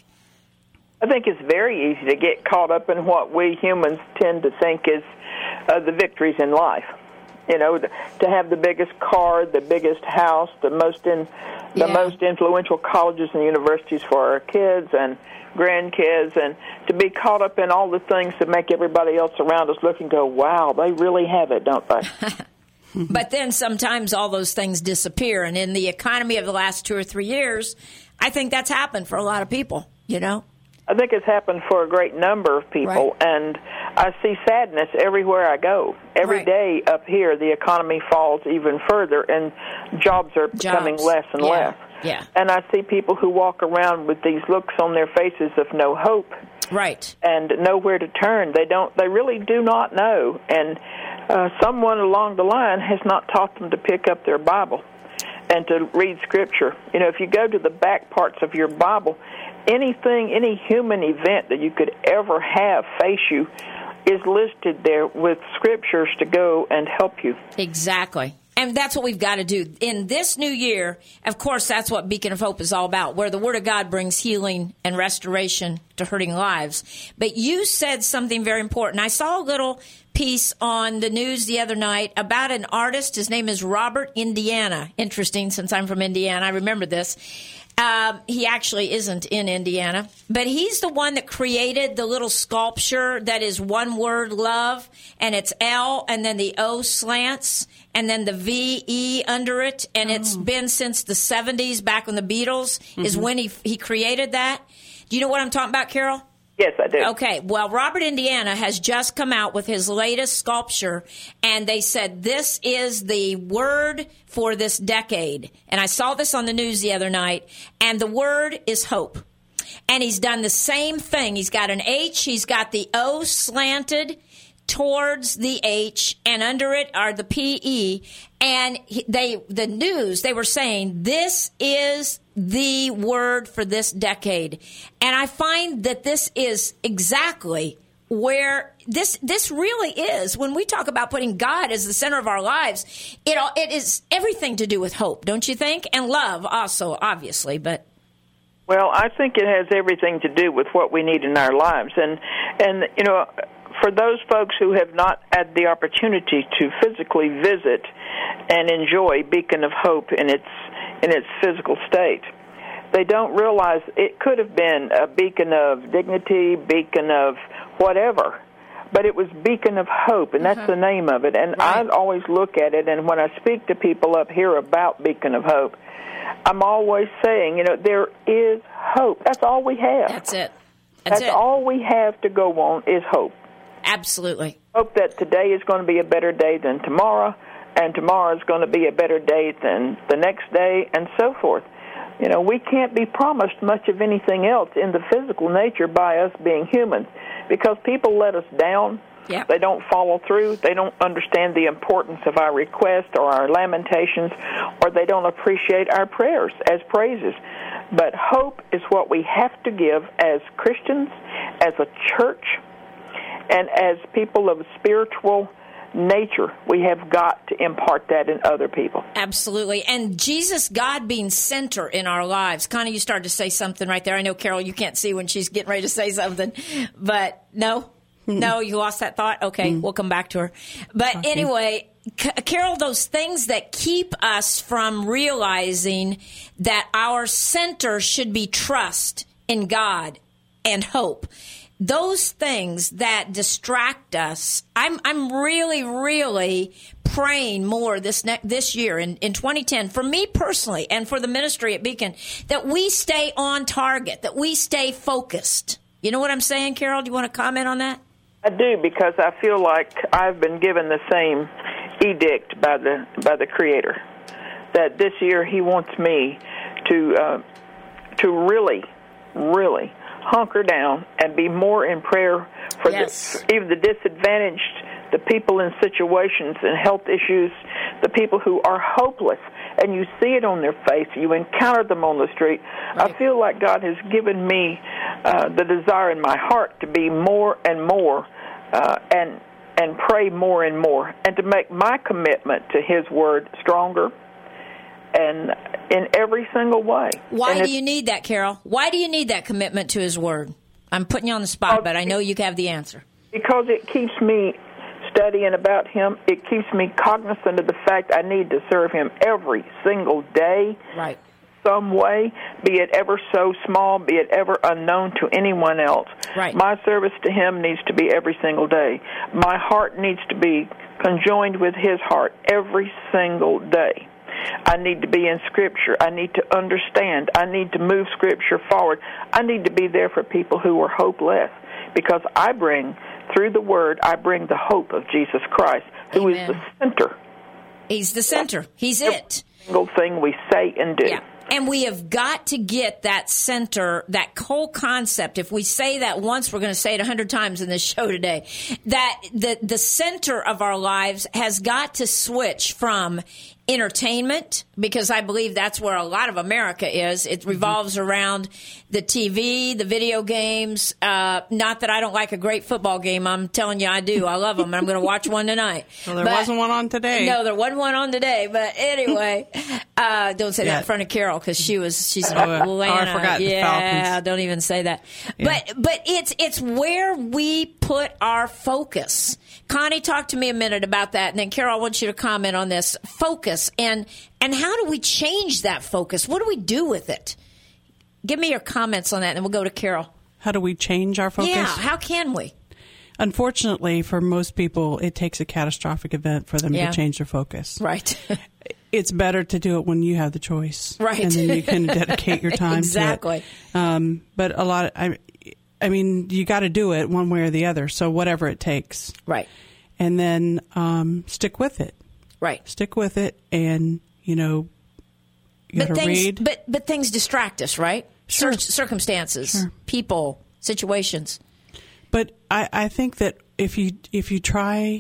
I think it's very easy to get caught up in what we humans tend to think is the victories in life. You know, to have the biggest car, the biggest house, the most influential colleges and universities for our kids and grandkids, and to be caught up in all the things that make everybody else around us look and go, wow, they really have it, don't they? But then sometimes all those things disappear, and in the economy of the last 2 or 3 years, I think that's happened for a lot of people, you know? I think it's happened for a great number of people, right. And I see sadness everywhere I go. Every day up here, the economy falls even further, and jobs are becoming less and less. Yeah. And I see people who walk around with these looks on their faces of no hope, right, and nowhere to turn. They really do not know, and someone along the line has not taught them to pick up their Bible and to read Scripture. You know, if you go to the back parts of your Bible, any human event that you could ever have face you is listed there with scriptures to go and help you. Exactly. And that's what we've got to do. In this new year, of course, that's what Beacon of Hope is all about, where the Word of God brings healing and restoration to hurting lives. But you said something very important. I saw a little piece on the news the other night about an artist. His name is Robert Indiana. Interesting, since I'm from Indiana. I remember this. He actually isn't in Indiana, but he's the one that created the little sculpture that is one word, love, and it's L, and then the O slants, and then the V-E under it, and it's been since the 70s, back when the Beatles is when he created that. Do you know what I'm talking about, Carol? Yes, I do. Okay, well, Robert Indiana has just come out with his latest sculpture, and they said this is the word for this decade. And I saw this on the news the other night, and the word is hope. And he's done the same thing. He's got an H, he's got the O slanted towards the H, and under it are the P-E. And they were saying, this is the word for this decade. And I find that this is exactly where this really is. When we talk about putting God as the center of our lives, it is everything to do with hope, don't you think? And love also, obviously, but... Well, I think it has everything to do with what we need in our lives. And you know, for those folks who have not had the opportunity to physically visit and enjoy Beacon of Hope in its physical state, they don't realize it could have been a beacon of dignity, beacon of whatever, but it was Beacon of Hope, and that's the name of it. And I always look at it, and when I speak to people up here about Beacon of Hope, I'm always saying, you know, there is hope. That's all we have. That's it. That's all we have to go on is hope. Absolutely. Hope that today is going to be a better day than tomorrow, and tomorrow is going to be a better day than the next day, and so forth. You know, we can't be promised much of anything else in the physical nature by us being humans, because people let us down. Yep. They don't follow through. They don't understand the importance of our request or our lamentations, or they don't appreciate our prayers as praises. But hope is what we have to give as Christians, as a church, and as people of spiritual nature. We have got to impart that in other people. Absolutely. And Jesus, God being center in our lives. Connie, you started to say something right there. I know, Carol, you can't see when she's getting ready to say something, but no? No, you lost that thought? Okay, we'll come back to her. But anyway, Carol, those things that keep us from realizing that our center should be trust in God and hope, those things that distract us, I'm really, really praying more this year in 2010, for me personally and for the ministry at Beacon, that we stay on target, that we stay focused. You know what I'm saying, Carol? Do you want to comment on that? I do, because I feel like I've been given the same edict by the Creator, that this year He wants me to really, really hunker down and be more in prayer for even the disadvantaged, the people in situations and health issues, the people who are hopeless, and you see it on their face, you encounter them on the street. Right. I feel like God has given me the desire in my heart to be more and more and and pray more and more, and to make my commitment to His Word stronger and in every single way. Why do you need that, Carol? Why do you need that commitment to His Word? I'm putting you on the spot, but I know you have the answer. Because it keeps me studying about Him. It keeps me cognizant of the fact I need to serve Him every single day. Right. Some way, be it ever so small, be it ever unknown to anyone else. Right. My service to Him needs to be every single day. My heart needs to be conjoined with His heart every single day. I need to be in Scripture. I need to understand. I need to move Scripture forward. I need to be there for people who are hopeless, because I bring, through the Word, I bring the hope of Jesus Christ, who Amen. is the center. He's the center. He's it. Every single thing we say and do. Yeah. And we have got to get that center, that whole concept. If we say that once, we're going to say it 100 times in this show today. That the center of our lives has got to switch from entertainment, because I believe that's where a lot of America is. It revolves around the TV, the video games. Not that I don't like a great football game. I'm telling you, I do. I love them. I'm going to watch one tonight. Well, there wasn't one on today. No, there wasn't one on today. But anyway, don't say that in front of Carol, because she's in Atlanta. I forgot the Falcons. Don't even say that. Yeah. But it's where we put our focus. Connie, talk to me a minute about that, and then Carol, I want you to comment on this focus and how do we change that focus? What do we do with it? Give me your comments on that, and then we'll go to Carol. How do we change our focus? Yeah, how can we? Unfortunately, for most people, it takes a catastrophic event for them to change their focus. Right. It's better to do it when you have the choice. Right. And then you can dedicate your time exactly. to it. But a lot of, I mean, you got to do it one way or the other. So whatever it takes. Right. And then stick with it. Right. Stick with it, and, you got to read. But things distract us, right? Sure. Circumstances, Sure. people, situations. But I think that if you try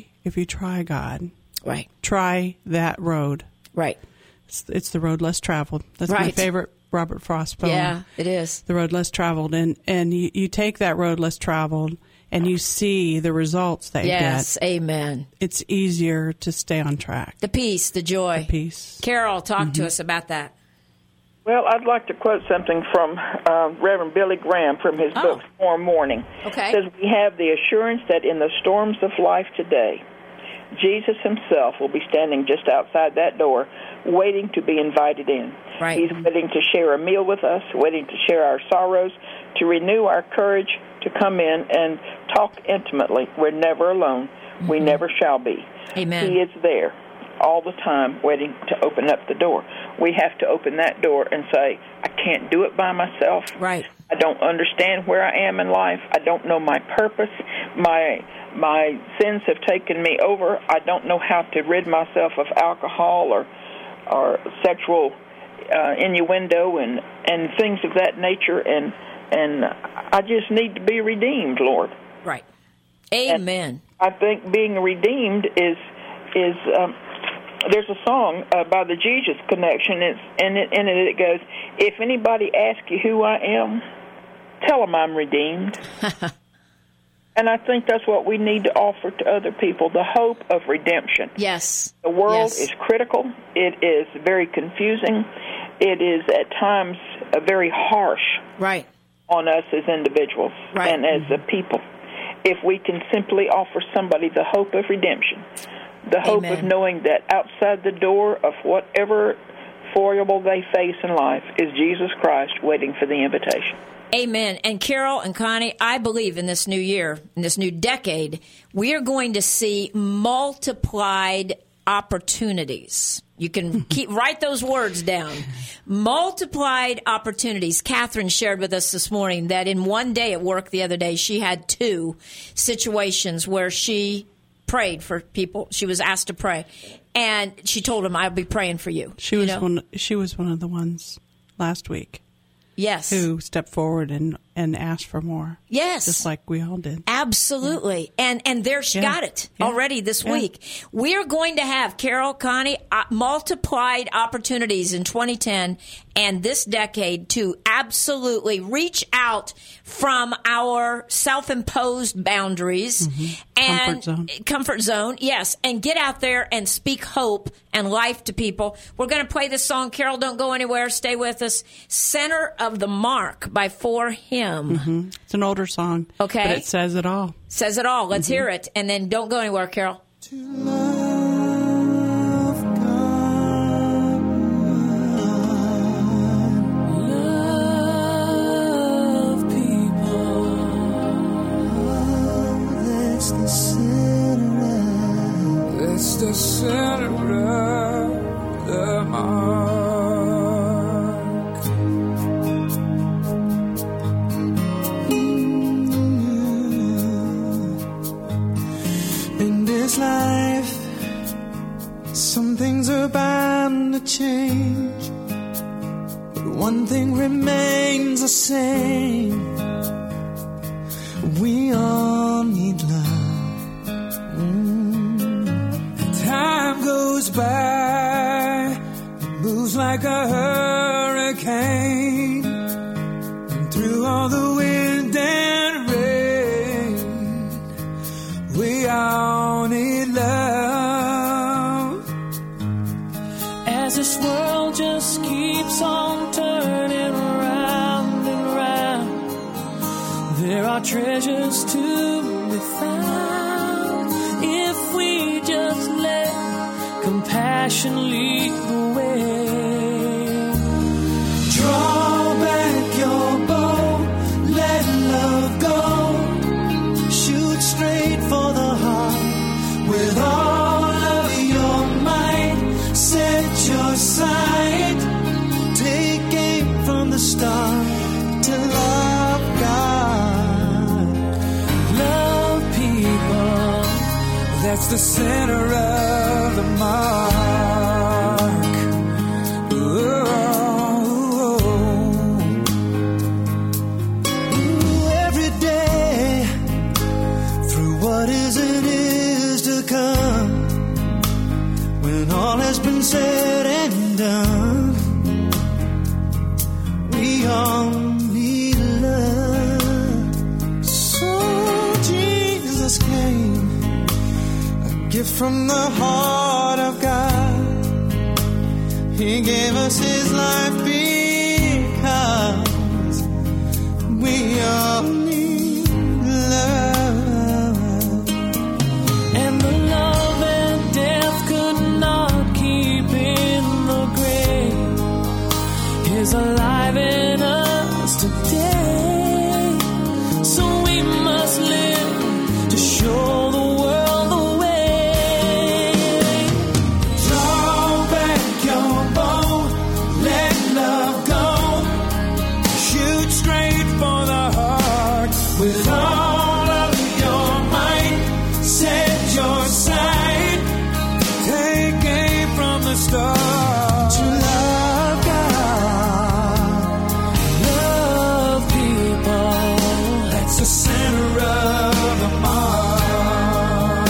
God, Right. try that road. Right. It's the road less traveled. That's my Right. favorite Robert Frost poem. Yeah, it is. The road less traveled, and you take that road less traveled, and you see the results that you get. Yes, amen. It's easier to stay on track. The peace, the joy. The peace. Carol, talk to us about that. Well, I'd like to quote something from Reverend Billy Graham from his book, Storm Warning. Okay. It says, "We have the assurance that in the storms of life today, Jesus himself will be standing just outside that door, waiting to be invited in. Right. He's waiting to share a meal with us, waiting to share our sorrows, to renew our courage, to come in and talk intimately. We're never alone. Mm-hmm. We never shall be." Amen. He is there all the time waiting to open up the door. We have to open that door and say, I can't do it by myself. Right. I don't understand where I am in life. I don't know my purpose. My sins have taken me over. I don't know how to rid myself of alcohol or sexual innuendo and things of that nature, and I just need to be redeemed, Lord. Right. Amen. And I think being redeemed is there's a song by the Jesus Connection, and it goes, "If anybody asks you who I am, tell them I'm redeemed." And I think that's what we need to offer to other people, the hope of redemption. Yes. The world is critical. It is very confusing. It is at times very harsh Right. on us as individuals and as a people. If we can simply offer somebody the hope of redemption, the hope of knowing that outside the door of whatever foible they face in life is Jesus Christ waiting for the invitation. Amen. And Carol and Connie, I believe in this new year, in this new decade, we are going to see multiplied opportunities. You can write those words down. Multiplied opportunities. Catherine shared with us this morning that in one day at work the other day, she had 2 situations where she prayed for people. She was asked to pray, and she told them, "I'll be praying for you." She was one of the ones last week. Yes. Who stepped forward and ask for more. Yes. Just like we all did. Absolutely. Yeah. And there she got it already this week. We're going to have, Carol, Connie, multiplied opportunities in 2010 and this decade to absolutely reach out from our self-imposed boundaries and comfort zone, yes, and get out there and speak hope and life to people. We're going to play this song. Carol, don't go anywhere. Stay with us. Center of the Mark by For Him. It's an older song, but it says it all. Says it all. Let's hear it. And then don't go anywhere, Carol. To love God, love people, that's the center of the mark. In this life, some things are bound to change, but one thing remains the same. We all need love. Time goes by, it moves like a hurricane, and through all the wind and rain, we all need love. As this world just keeps on turning round and round, there are treasures to be found if we just let compassion lead the way. Draw back your bow, let love go. Shoot straight for the heart with all of your might. Set your sight, take aim from the start to love God, love people. That's the center of the mark. Every day, through what is and is to come, when all has been said and done, we all need love. So Jesus came, a gift from the heart of God. He gave us his life because we all need love. And the love and death could not keep in the grave is alive in us today. So we must live to show the world the way. Draw back your bow, let love go. Shoot straight for the heart with all of your might. Set your sight, take aim from the start to love God, love people. That's the center of the mark.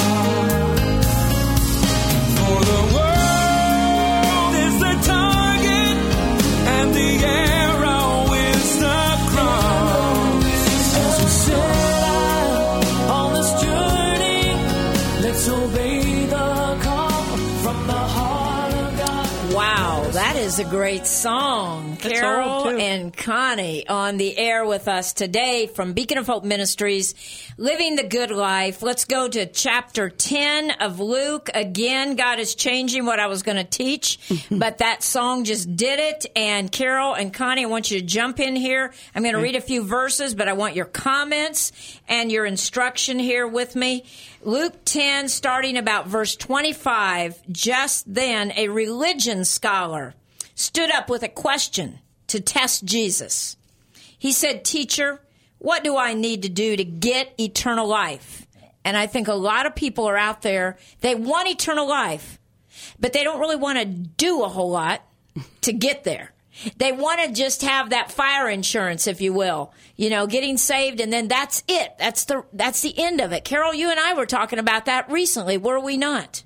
For the world is the target, and the arrow is the cross. As we set out on this journey, let's obey the call from the heart of God. Wow, that is a great song. Carol and Connie on the air with us today from Beacon of Hope Ministries, Living the Good Life. Let's go to chapter 10 of Luke. Again, God is changing what I was going to teach, but that song just did it. And Carol and Connie, I want you to jump in here. I'm going to read a few verses, but I want your comments and your instruction here with me. Luke 10, starting about verse 25, just then a religion scholar stood up with a question to test Jesus. He said, "Teacher, what do I need to do to get eternal life?" And I think a lot of people are out there, they want eternal life, but they don't really want to do a whole lot to get there. They want to just have that fire insurance, if you will, getting saved, and then that's it. That's the end of it. Carol, you and I were talking about that recently, were we not?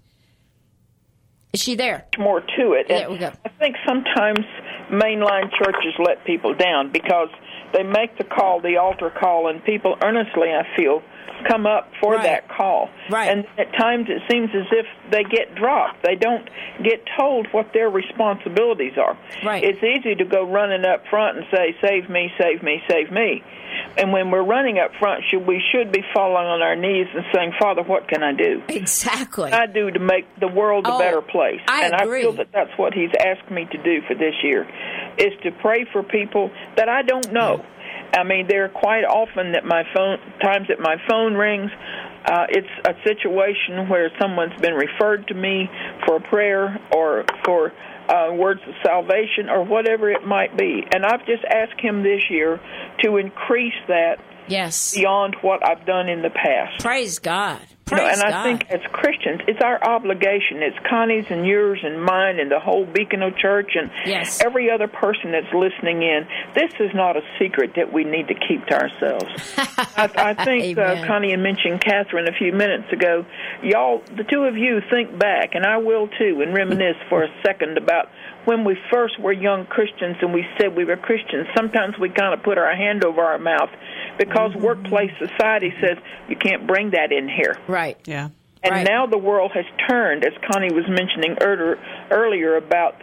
Is she there? More to it. There we go. I think sometimes mainline churches let people down because they make the call, the altar call, and people earnestly, I feel, come up for that call. Right. And at times it seems as if they get dropped. They don't get told what their responsibilities are. Right. It's easy to go running up front and say, save me, save me, save me. And when we're running up front, we should be falling on our knees and saying, Father, what can I do? Exactly. What can I do to make the world a better place? I agree. I feel that that's what he's asked me to do for this year, is to pray for people that I don't know. I mean, there are quite often that my phone rings. It's a situation where someone's been referred to me for a prayer or for words of salvation or whatever it might be. And I've just asked him this year to increase that beyond what I've done in the past. Praise God. I think as Christians, it's our obligation. It's Connie's and yours and mine and the whole Beacon Church and every other person that's listening in. This is not a secret that we need to keep to ourselves. I think Connie mentioned Catherine a few minutes ago. Y'all, the two of you, think back, and I will too, and reminisce for a second about when we first were young Christians and we said we were Christians. Sometimes we kind of put our hand over our mouth because workplace society says you can't bring that in here. Right. Yeah. And now the world has turned, as Connie was mentioning earlier about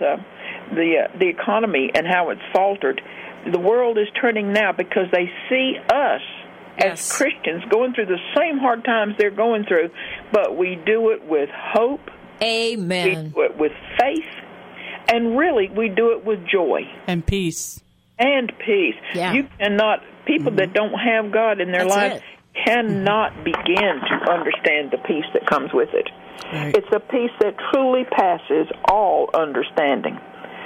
the economy and how it's faltered. The world is turning now because they see us as Christians going through the same hard times they're going through, but we do it with hope. Amen. We do it with faith. And really, we do it with joy. And peace. And peace. Yeah. You cannot, people that don't have God in their lives cannot begin to understand the peace that comes with it. Right. It's a peace that truly passes all understanding.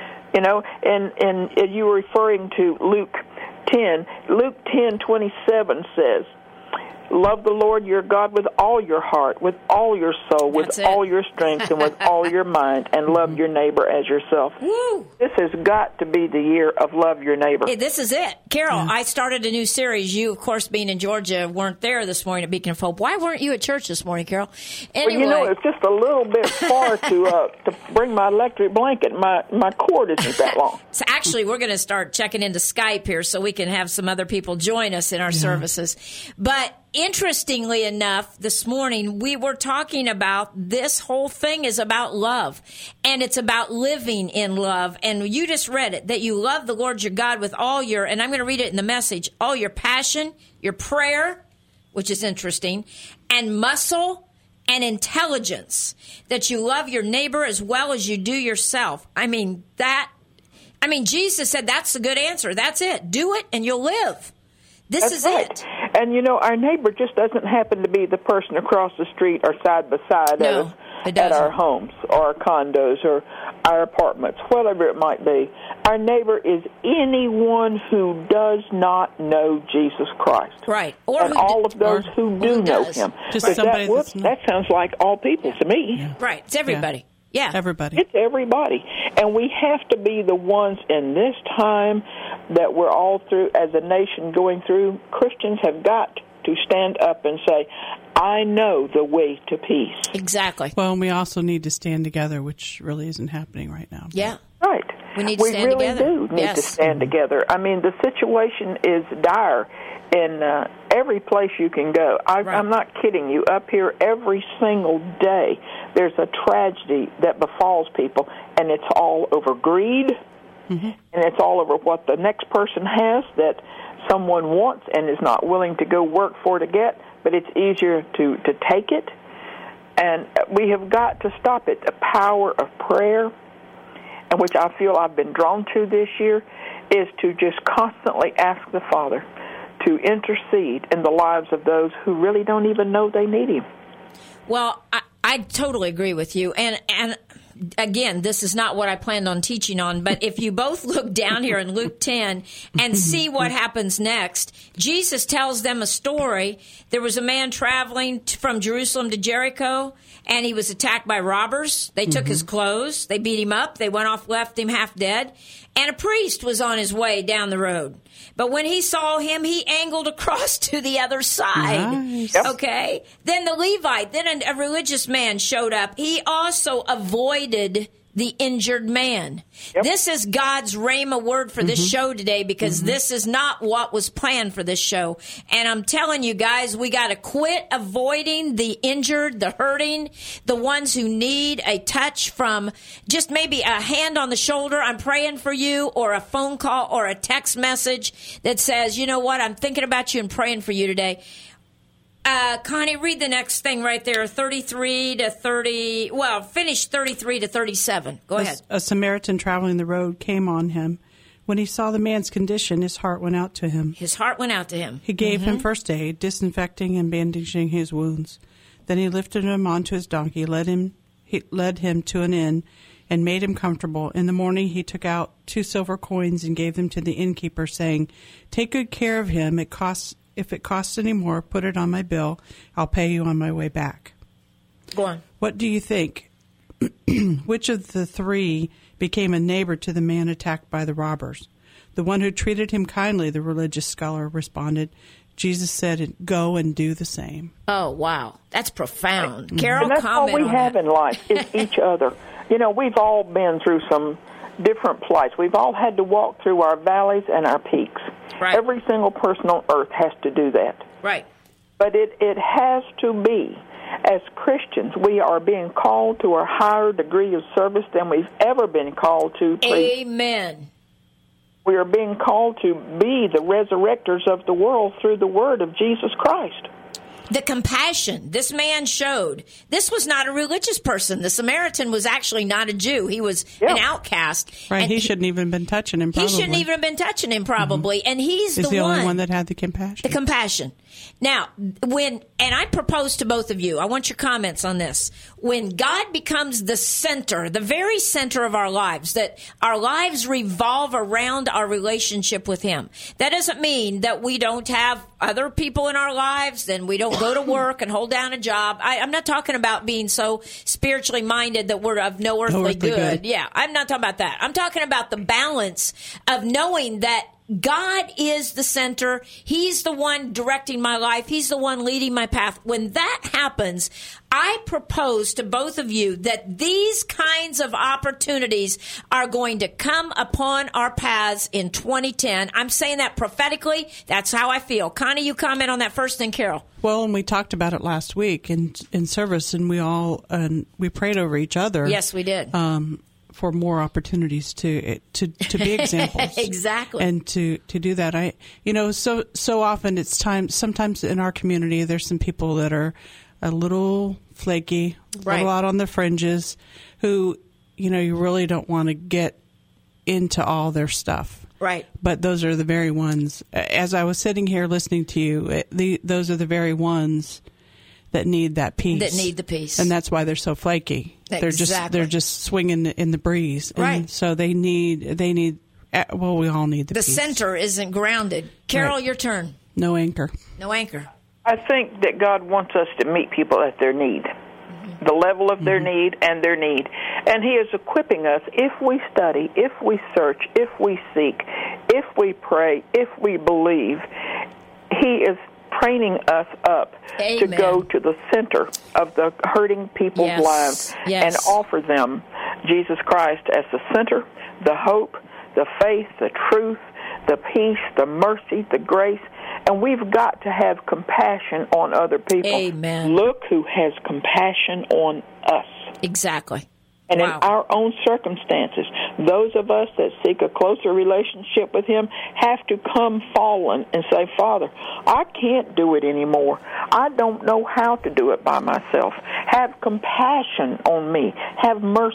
And you were referring to Luke 10. Luke 10:27 says, love the Lord your God with all your heart, with all your soul, with all your strength, and with all your mind, and love your neighbor as yourself. Woo. This has got to be the year of love your neighbor. Hey, this is it. Carol, I started a new series. You, of course, being in Georgia, weren't there this morning at Beacon of Hope. Why weren't you at church this morning, Carol? Anyway. Well, it's just a little bit far to bring my electric blanket. My cord isn't that long. So actually, we're going to start checking into Skype here so we can have some other people join us in our services. But interestingly enough, this morning we were talking about this whole thing is about love, and it's about living in love. And you just read it, that you love the Lord your God with all your, and I'm going to read it in the Message, all your passion, your prayer, which is interesting, and muscle and intelligence, that you love your neighbor as well as you do yourself. Jesus said that's the good answer. That's it. Do it and you'll live. This is it. And, our neighbor just doesn't happen to be the person across the street or side by side of us at our homes or our condos or our apartments, whatever it might be. Our neighbor is anyone who does not know Jesus Christ. Right. And all of those who do know him. That sounds like all people to me. Yeah. Right. It's everybody. Yeah. Everybody. It's everybody. And we have to be the ones in this time that we're all through, as a nation going through. Christians have got to stand up and say, I know the way to peace. Exactly. Well, and we also need to stand together, which really isn't happening right now. Yeah. Right. We need to stand together. We really do need to stand together. I mean, the situation is dire in every place you can go. I'm not kidding you. Up here every single day, there's a tragedy that befalls people, and it's all over greed, and it's all over what the next person has that someone wants and is not willing to go work for to get, but it's easier to take it. And we have got to stop it. The power of prayer, and which I feel I've been drawn to this year, is to just constantly ask the Father to intercede in the lives of those who really don't even know they need Him. Well, I totally agree with you. And again, this is not what I planned on teaching on, but if you both look down here in Luke 10 and see what happens next, Jesus tells them a story. There was a man traveling from Jerusalem to Jericho, and he was attacked by robbers. They took his clothes. They beat him up. They went off, left him half dead. And a priest was on his way down the road. But when he saw him, he angled across to the other side. Nice. Okay? Then the Levite, then a religious man showed up. He also avoided the injured man. Yep. This is God's Rhema word for this show today, because this is not what was planned for this show. And I'm telling you guys, we got to quit avoiding the injured, the hurting, the ones who need a touch from just maybe a hand on the shoulder, I'm praying for you, or a phone call or a text message that says, you know what, I'm thinking about you and praying for you today. Connie, read the next thing right there, 33 to 30. Well, finish 33 to 37. Go ahead. A Samaritan traveling the road came on him. When he saw the man's condition, his heart went out to him. His heart went out to him. He gave him first aid, disinfecting and bandaging his wounds. Then he lifted him onto his donkey, led him to an inn, and made him comfortable. In the morning he took out 2 silver coins and gave them to the innkeeper, saying, "Take good care of him. If it costs any more, put it on my bill. I'll pay you on my way back." Go on. What do you think? Which of the 3 became a neighbor to the man attacked by the robbers? The one who treated him kindly, the religious scholar responded. Jesus said, "Go and do the same." Oh, wow. That's profound. Carol, and that's all we have in life is each other. You know, we've all been through some different plights. We've all had to walk through our valleys and our peaks. Right. Every single person on earth has to do that. Right. But it has to be. As Christians, we are being called to a higher degree of service than we've ever been called to. Amen. We are being called to be the resurrectors of the world through the word of Jesus Christ. The compassion this man showed. This was not a religious person. The Samaritan was actually not a Jew. He was an outcast. Right. He shouldn't even have been touching him, probably. He shouldn't even have been touching him, probably. And he's the only one that had the compassion. The compassion. Now, and I propose to both of you, I want your comments on this. When God becomes the center, the very center of our lives, that our lives revolve around our relationship with Him. That doesn't mean that we don't have other people in our lives, then we don't go to work and hold down a job. I'm not talking about being so spiritually minded that we're of no earthly good. Yeah, I'm not talking about that. I'm talking about the balance of knowing that God is the center. He's the one directing my life. He's the one leading my path. When that happens, I propose to both of you that these kinds of opportunities are going to come upon our paths in 2010. I'm saying that prophetically. That's how I feel. Connie, you comment on that first, then Carol. Well, and we talked about it last week in service, and we prayed over each other. Yes, we did. For more opportunities to be examples. Exactly. And to do that. So often it's time, sometimes in our community, there's some people that are a little flaky, a little out on the fringes, who, you really don't want to get into all their stuff. Right. But those are the very ones, as I was sitting here listening to you, those are the very ones that need that peace. That need the peace. And that's why they're so flaky. Exactly. They're just swinging in the breeze. And right. So we all need the peace. The center isn't grounded. Carol, your turn. No anchor. No anchor. I think that God wants us to meet people at their need, the level of their need and their need. And He is equipping us if we study, if we search, if we seek, if we pray, if we believe. He is training us up to go to the center of the hurting people's lives and offer them Jesus Christ as the center, the hope, the faith, the truth, the peace, the mercy, the grace. And we've got to have compassion on other people. Amen. Look who has compassion on us. Exactly. And in our own circumstances, those of us that seek a closer relationship with Him have to come fallen and say, Father, I can't do it anymore. I don't know how to do it by myself. Have compassion on me. Have mercy.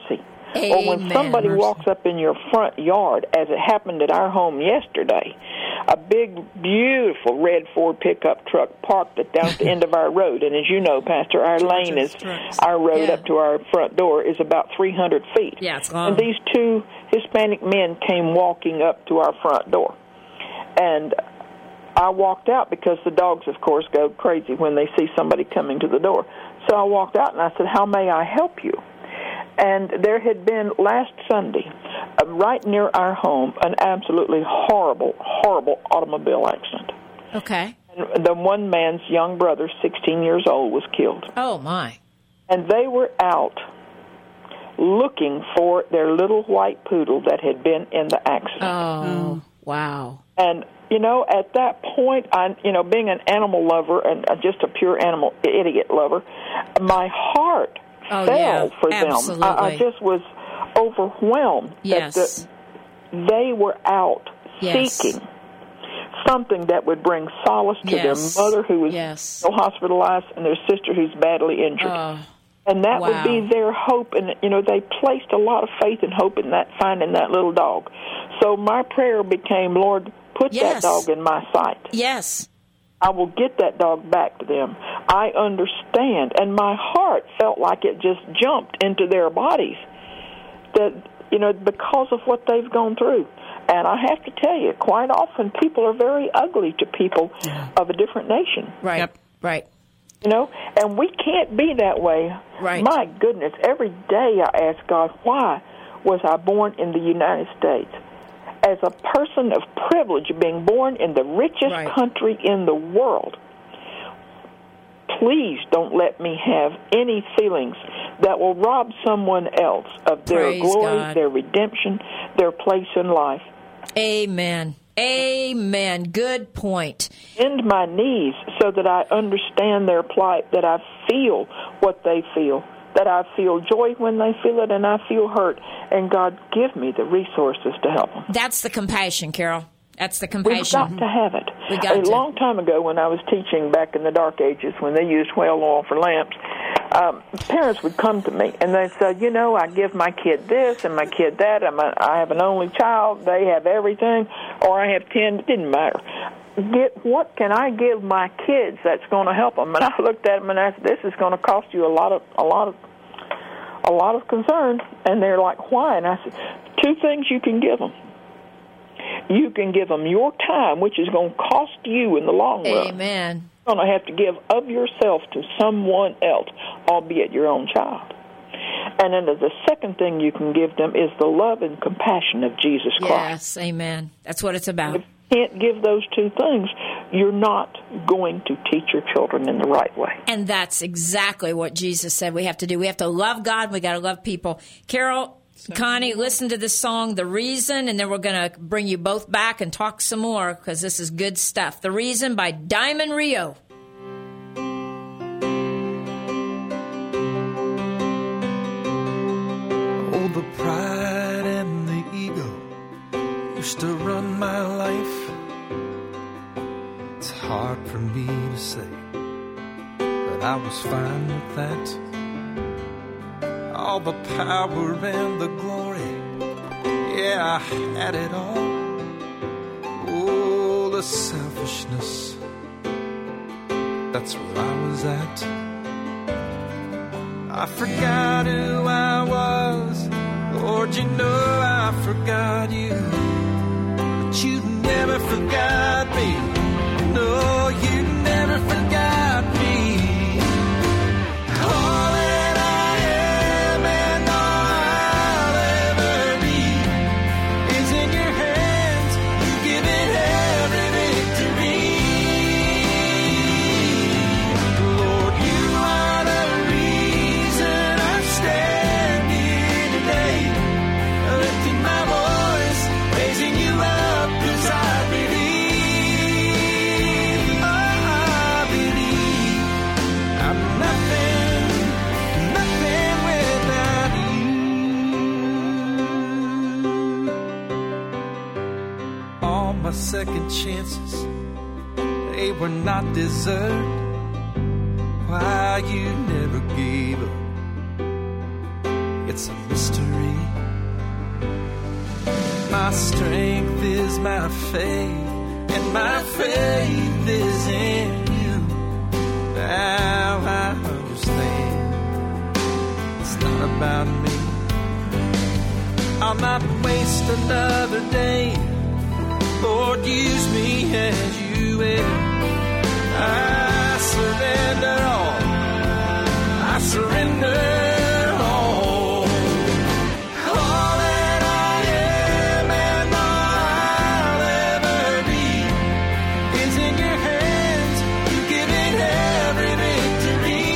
Amen. Or when somebody walks up in your front yard, as it happened at our home yesterday, a big, beautiful red Ford pickup truck parked down at the end of our road. And as you know, Pastor, our lane is, our road up to our front door is about 300 feet. Yeah, it's long. And these two Hispanic men came walking up to our front door. And I walked out because the dogs, of course, go crazy when they see somebody coming to the door. So I walked out and I said, "How may I help you?" And there had been last Sunday, right near our home, an absolutely horrible, horrible automobile accident. Okay. And the one man's young brother, 16 years old, was killed. Oh, my. And they were out looking for their little white poodle that had been in the accident. Oh, wow. And, you know, at that point, being an animal lover and just a pure animal idiot lover, my heart fell for absolutely. them. I just was overwhelmed that they were out seeking something that would bring solace to their mother, who was still hospitalized, and their sister, who's badly injured. And that would be their hope. And, you know, they placed a lot of faith and hope in that, finding that little dog. So my prayer became, Lord, put that dog in my sight. Yes. I will get that dog back to them. I understand. And my heart felt like it just jumped into their bodies, that, you know, because of what they've gone through. And I have to tell you, quite often people are very ugly to people of a different nation. Right, right. You know, and we can't be that way. Right. My goodness, every day I ask God, why was I born in the United States? As a person of privilege, being born in the richest country in the world, please don't let me have any feelings that will rob someone else of their glory, their redemption, their place in life. Amen. Amen. Good point. Bend my knees so that I understand their plight, that I feel what they feel, that I feel joy when they feel it, and I feel hurt. And God, give me the resources to help them. That's the compassion, Carol. That's the compassion. We've got to have it. A long time ago when I was teaching back in the Dark Ages, when they used whale oil for lamps, parents would come to me and they'd say, you know, I give my kid this and my kid that. I have an only child. They have everything. Or I have 10. It didn't matter. What can I give my kids that's going to help them? And I looked at them and I said, this is going to cost you a lot of concern. And they're like, why? And I said, two things you can give them. You can give them your time, which is going to cost you in the long run. Amen. You're going to have to give of yourself to someone else, albeit your own child. And then the second thing you can give them is the love and compassion of Jesus Christ. Yes, amen. That's what it's about. If you can't give those two things, you're not going to teach your children in the right way. And that's exactly what Jesus said we have to do. We have to love God. We got to love people. Carol, Connie, listen to this song, The Reason, and then we're going to bring you both back and talk some more because this is good stuff. The Reason by Diamond Rio. Oh, the pride and the ego used to run my life. It's hard for me to say, but I was fine with that. All the power and the glory, yeah, I had it all. Oh, the selfishness, that's where I was at. I forgot who I was, Lord, you know I forgot you. But you never forgot me, no, you never forgot me. All that I am and all I'll ever be is in your hands. You give it every victory. Lord, you are the reason I stand here today, lifting my voice, raising you up, 'cause I believe, I'm nothing without you. All my second chances, they were not deserved. Why you never gave up, it's a mystery. My strength is my faith, and my faith is in you. Now I understand it's not about me. I'll not waste another day. Lord, use me as you will. I surrender all. I surrender all. All that I am and all I'll ever be is in your hands. You've given every victory.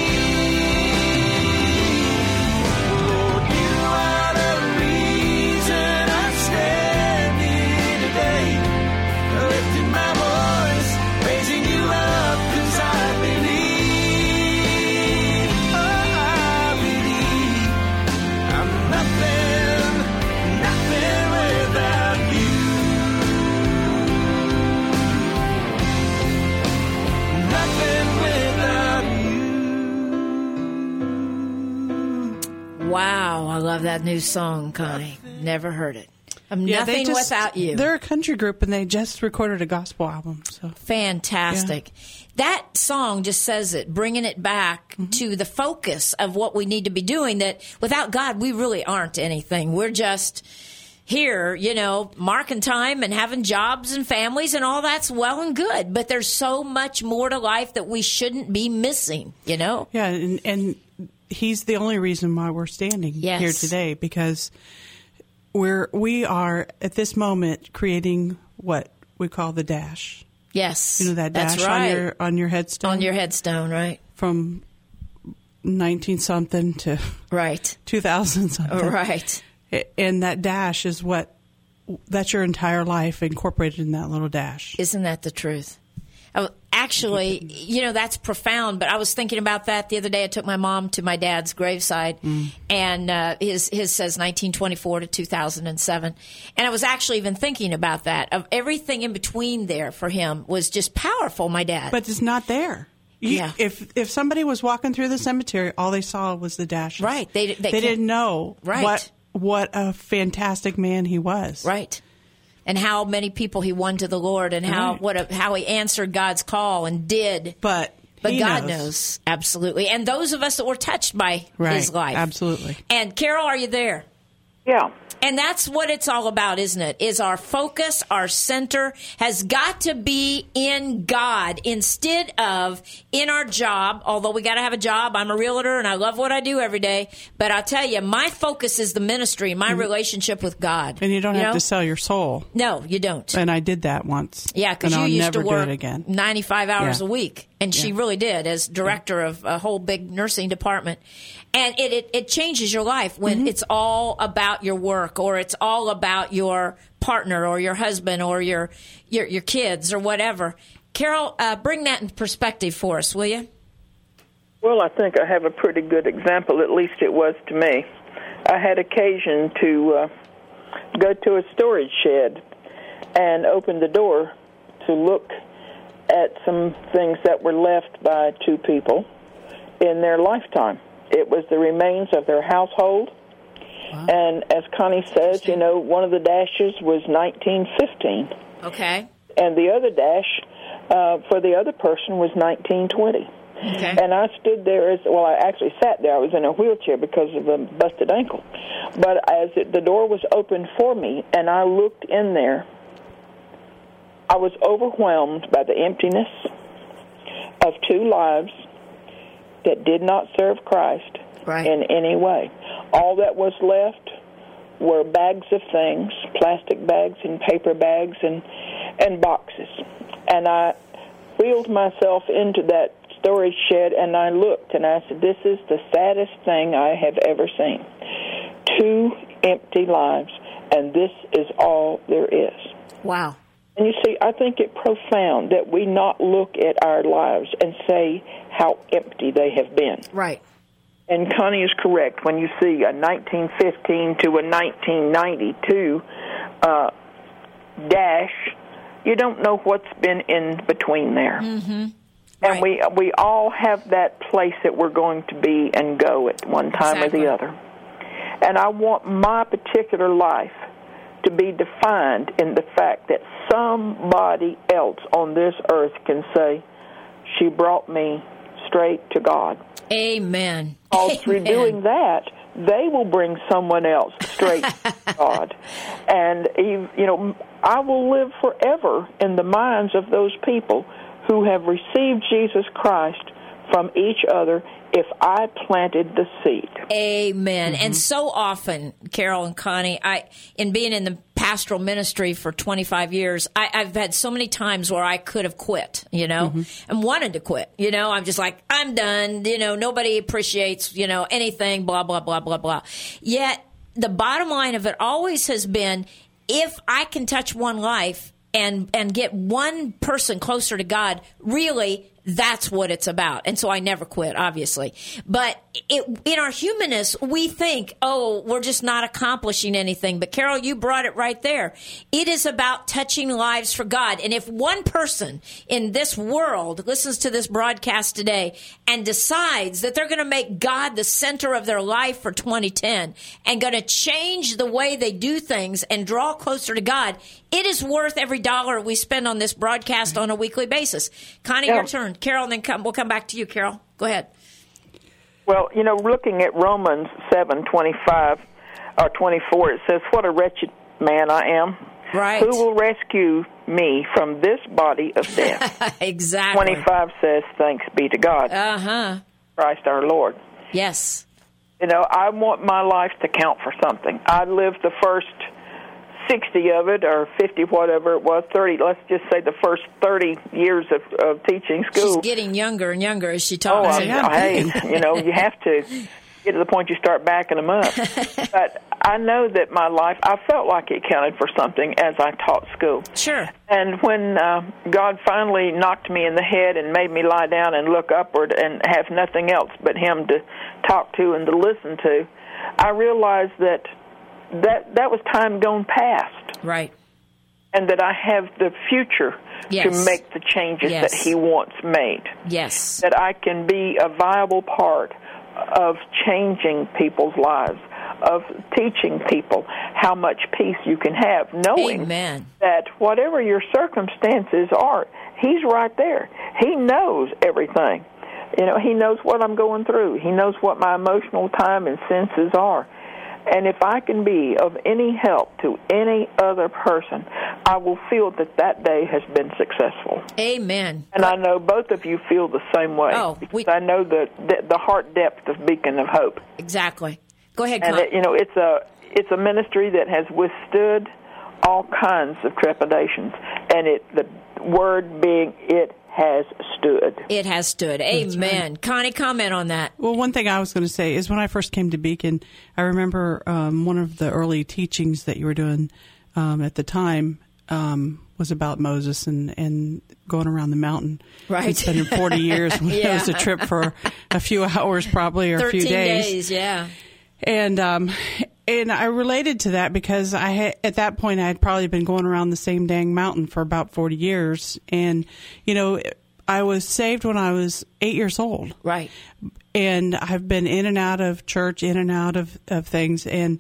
Lord, you are the reason I stand here today, lifting my voice, raising you up, 'cause I believe, oh, I believe I'm nothing, nothing without you. Nothing without you. Wow, I love that new song, Connie. Never heard it. I'm nothing without you. They're a country group, and they just recorded a gospel album. So Fantastic. Yeah. That song just says it, bringing it back to the focus of what we need to be doing, that without God, we really aren't anything. We're just here, marking time and having jobs and families, and all that's well and good. But there's so much more to life that we shouldn't be missing, Yeah, and he's the only reason why we're standing here today, because we are at this moment creating what we call the dash. Yes, that dash that's right. on your headstone. On your headstone, right? From 19-something to 2000-something. Right. And that dash is that's your entire life incorporated in that little dash. Isn't that the truth? Actually, that's profound, but I was thinking about that the other day. I took my mom to my dad's graveside, and his says 1924 to 2007. And I was actually even thinking about that. Of everything in between there for him was just powerful, my dad. But it's not there. If somebody was walking through the cemetery, all they saw was the dashes. Right. They didn't know what a fantastic man he was. Right. And how many people he won to the Lord, and how he answered God's call and did. But God knows. Absolutely. And those of us that were touched by his life. Absolutely. And Carol, are you there? Yeah. And that's what it's all about, isn't it? Is our focus, our center has got to be in God instead of in our job. Although we got to have a job. I'm a realtor and I love what I do every day. But I'll tell you, my focus is the ministry, my relationship with God. And you don't have to sell your soul. No, you don't. And I did that once. Yeah, because you used to work 95 hours a week. And she really did, as director of a whole big nursing department. And it changes your life when it's all about your work, or it's all about your partner or your husband or your kids or whatever. Carol, bring that in perspective for us, will you? Well, I think I have a pretty good example, at least it was to me. I had occasion to go to a storage shed and open the door to look at some things that were left by two people in their lifetime. It was the remains of their household. Wow. And as Connie says, one of the dashes was 1915. Okay. And the other dash for the other person was 1920. Okay. And I stood there I actually sat there. I was in a wheelchair because of a busted ankle. But as the door was opened for me and I looked in there, I was overwhelmed by the emptiness of two lives that did not serve Christ in any way. All that was left were bags of things, plastic bags and paper bags and boxes. And I wheeled myself into that storage shed and I looked and I said, this is the saddest thing I have ever seen. Two empty lives, and this is all there is. Wow. And you see, I think it profound that we not look at our lives and say how empty they have been. Right. And Connie is correct. When you see a 1915 to a 1992 dash, you don't know what's been in between there. Mm-hmm. And we all have that place that we're going to be and go at one time or the other. And I want my particular life to be defined in the fact that somebody else on this earth can say, she brought me straight to God. Amen. Because through doing that, they will bring someone else straight to God. And, I will live forever in the minds of those people who have received Jesus Christ from each other if I planted the seed. Amen. And so often, Carol and Connie, in being in the pastoral ministry for 25 years, I've had so many times where I could have quit, and wanted to quit. I'm just like, I'm done. Nobody appreciates, anything, blah, blah, blah, blah, blah. Yet the bottom line of it always has been, if I can touch one life and get one person closer to God, really, that's what it's about. And so I never quit, obviously. But in our humanness, we think, we're just not accomplishing anything. But Carol, you brought it right there. It is about touching lives for God. And if one person in this world listens to this broadcast today and decides that they're going to make God the center of their life for 2010 and going to change the way they do things and draw closer to God, it is worth every dollar we spend on this broadcast on a weekly basis. Connie, your turn. Carol, and then we'll come back to you, Carol. Go ahead. Well, looking at Romans 7:25 or 24, it says, "What a wretched man I am. Right. Who will rescue me from this body of death?" Exactly. 25 says, "Thanks be to God, Christ our Lord." Yes. I want my life to count for something. I lived the first 60 of it, or 50, whatever it was, 30, let's just say the first 30 years of teaching school. She's getting younger and younger as she talks. You have to get to the point you start backing them up. But I know that my life, I felt like it counted for something as I taught school. Sure. And when God finally knocked me in the head and made me lie down and look upward and have nothing else but Him to talk to and to listen to, I realized that was time gone past. Right. And that I have the future to make the changes that He wants made. Yes. That I can be a viable part of changing people's lives, of teaching people how much peace you can have, knowing that whatever your circumstances are, He's right there. He knows everything. He knows what I'm going through. He knows what my emotional time and senses are. And if I can be of any help to any other person, I will feel that day has been successful. Amen. And I know both of you feel the same way. Because I know the heart depth of Beacon of Hope. Exactly. Go ahead, Con. And it's a ministry that has withstood all kinds of trepidations, and the word being it has stood. It has stood. Amen. Right. Connie, comment on that. Well, one thing I was going to say is when I first came to Beacon, I remember one of the early teachings that you were doing at the time was about Moses and going around the mountain. Right. It's been 40 years. It was a trip for a few hours probably, or a few days. 13 days, yeah. And I related to that because at that point I had probably been going around the same dang mountain for about 40 years. And, I was saved when I was 8 years old. Right. And I've been in and out of church, in and out of things. And,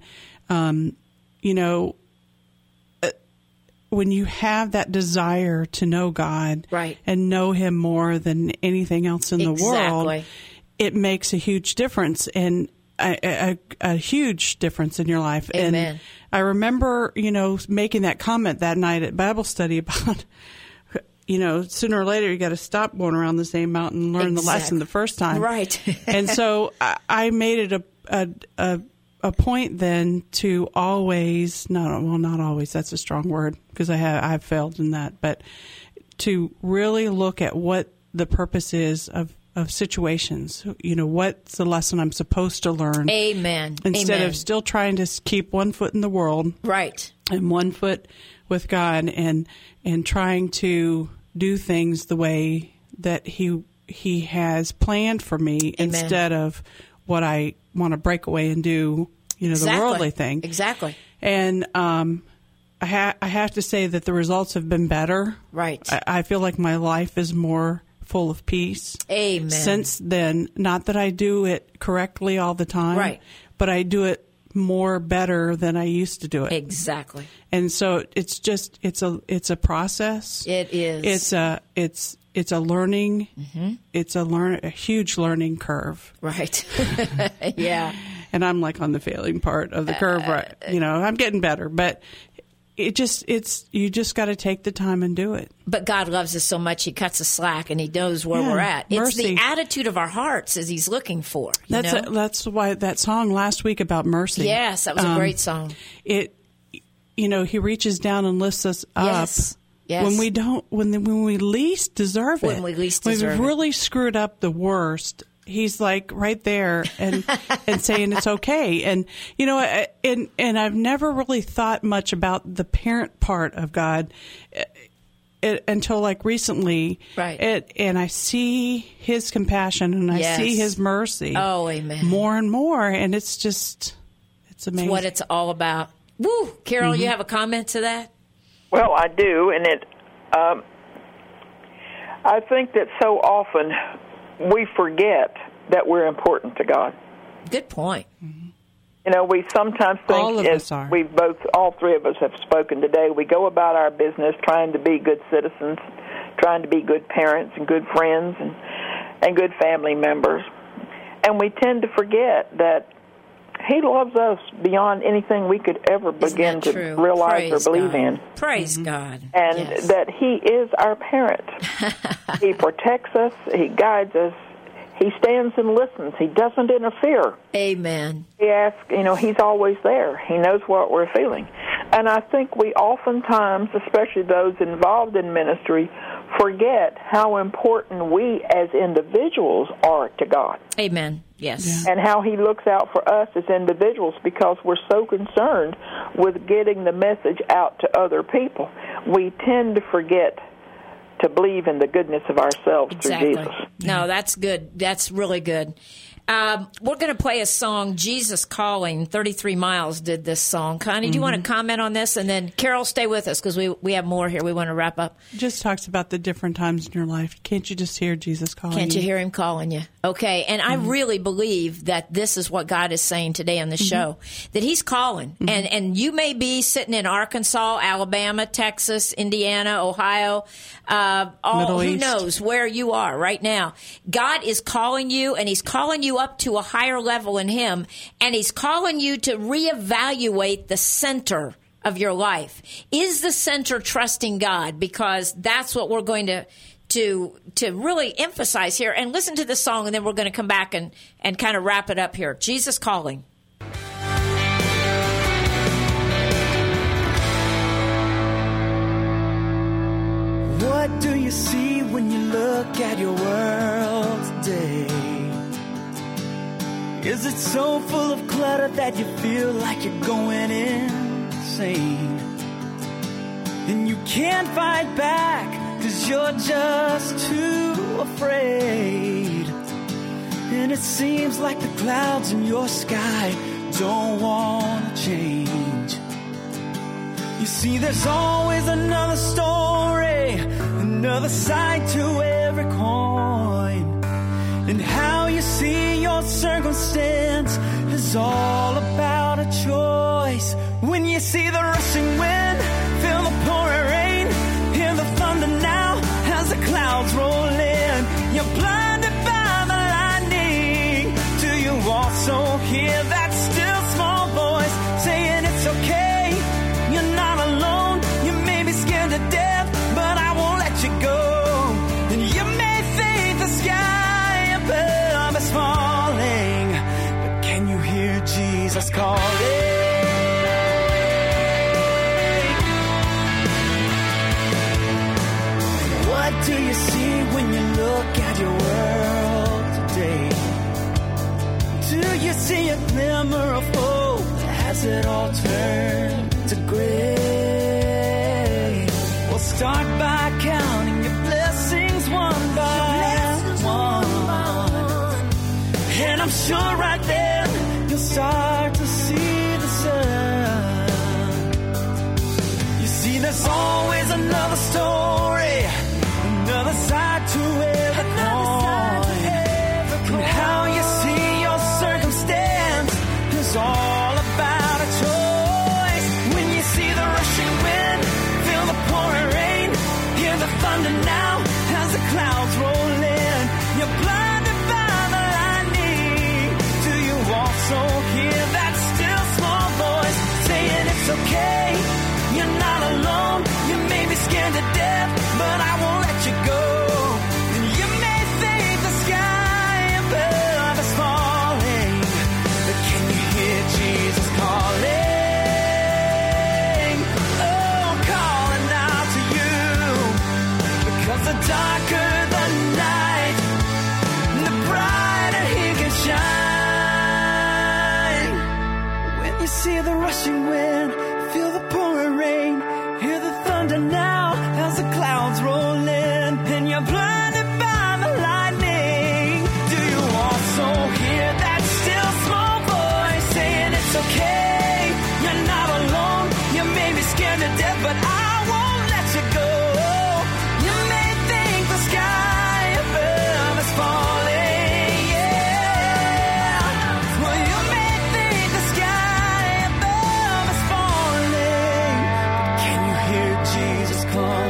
when you have that desire to know God and know Him more than anything else in the world, it makes a huge difference. And a huge difference in your life. Amen. And I remember, making that comment that night at Bible study about, sooner or later you got to stop going around the same mountain and learn the lesson the first time. Right. And so I made it a point then to always, not always, that's a strong word because I've failed in that, but to really look at what the purpose is of situations, what's the lesson I'm supposed to learn. Amen. Instead of still trying to keep one foot in the world. Right. And one foot with God and trying to do things the way that He has planned for me instead of what I want to break away and do, the worldly thing. Exactly. And I have to say that the results have been better. Right. I feel like my life is more full of peace. Amen. Since then, not that I do it correctly all the time, right, but I do it more better than I used to do it. Exactly. And so it's a process. It is. It's a learning. Mm-hmm. It's a huge learning curve. Right. Yeah. And I'm like on the failing part of the curve, right? I'm getting better, but you just got to take the time and do it. But God loves us so much, He cuts us slack, and He knows where we're at. It's mercy. the attitude of our hearts as He's looking for. That's why that song last week about mercy. Yes, that was a great song. He reaches down and lifts us up. Yes. When we least deserve it. When we least deserve it. We've really screwed up the worst. He's like right there and saying it's okay. And, and I've never really thought much about the parent part of God until like recently. Right. And I see His compassion and I see His mercy. Oh, amen. More and more. And it's amazing. It's what it's all about. Woo! Carol, you have a comment to that? Well, I do. And I think that so often we forget that we're important to God. Good point. We sometimes think, all of us are. All three of us have spoken today, we go about our business trying to be good citizens, trying to be good parents and good friends and good family members. And we tend to forget that He loves us beyond anything we could ever begin to realize or believe in. Praise God. And that He is our parent. He protects us. He guides us. He stands and listens. He doesn't interfere. Amen. He asks, He's always there. He knows what we're feeling. And I think we oftentimes, especially those involved in ministry, forget how important we as individuals are to God. Amen. Yes. And how He looks out for us as individuals because we're so concerned with getting the message out to other people. We tend to forget to believe in the goodness of ourselves through Jesus. No, that's good. That's really good. We're going to play a song, Jesus Calling. 33 Miles did this song. Connie, do you want to comment on this? And then, Carol, stay with us because we have more here. We want to wrap up. It just talks about the different times in your life. Can't you just hear Jesus calling Can't you hear Him calling you? Okay, and I really believe that this is what God is saying today on the show, that He's calling. And you may be sitting in Arkansas, Alabama, Texas, Indiana, Ohio, who knows where you are right now. God is calling you, and He's calling you up to a higher level in Him, and He's calling you to reevaluate the center of your life. Is the center trusting God? Because that's what we're going to really emphasize here. And listen to this song, and then we're going to come back and kind of wrap it up here. Jesus Calling. What do you see when you look at your world today? Is it so full of clutter that you feel like you're going insane? And you can't fight back 'cause you're just too afraid. And it seems like the clouds in your sky don't want to change. You see, there's always another story, another side to every coin. And how you see your circumstance is all about a choice. When you see the rushing wind, feel the pouring rain, hear the thunder now as the clouds roll in. You're blinded by the lightning. Do you also hear that still small voice saying it's okay? You're not alone. You may be scared to death, but I won't let you go. And you may think the sky above is falling, but can you hear Jesus calling? What do you see when you look at your world today? Do you see a glimmer of hope? Has it all turned to gray? Well, start by counting your blessings one by one. And I'm sure right then you'll start to see the sun. You see, there's always another story, another side to every coin. And how you see your circumstance is all about rushing wind, feel the pouring rain, hear the thunder now as the clouds roll in, and you're blinded by the lightning. Do you also hear that still small voice saying it's okay, you're not alone, you may be scared to death, but I won't let you go. You may think the sky above is falling, yeah. Well, you may think the sky above is falling, but can you hear Jesus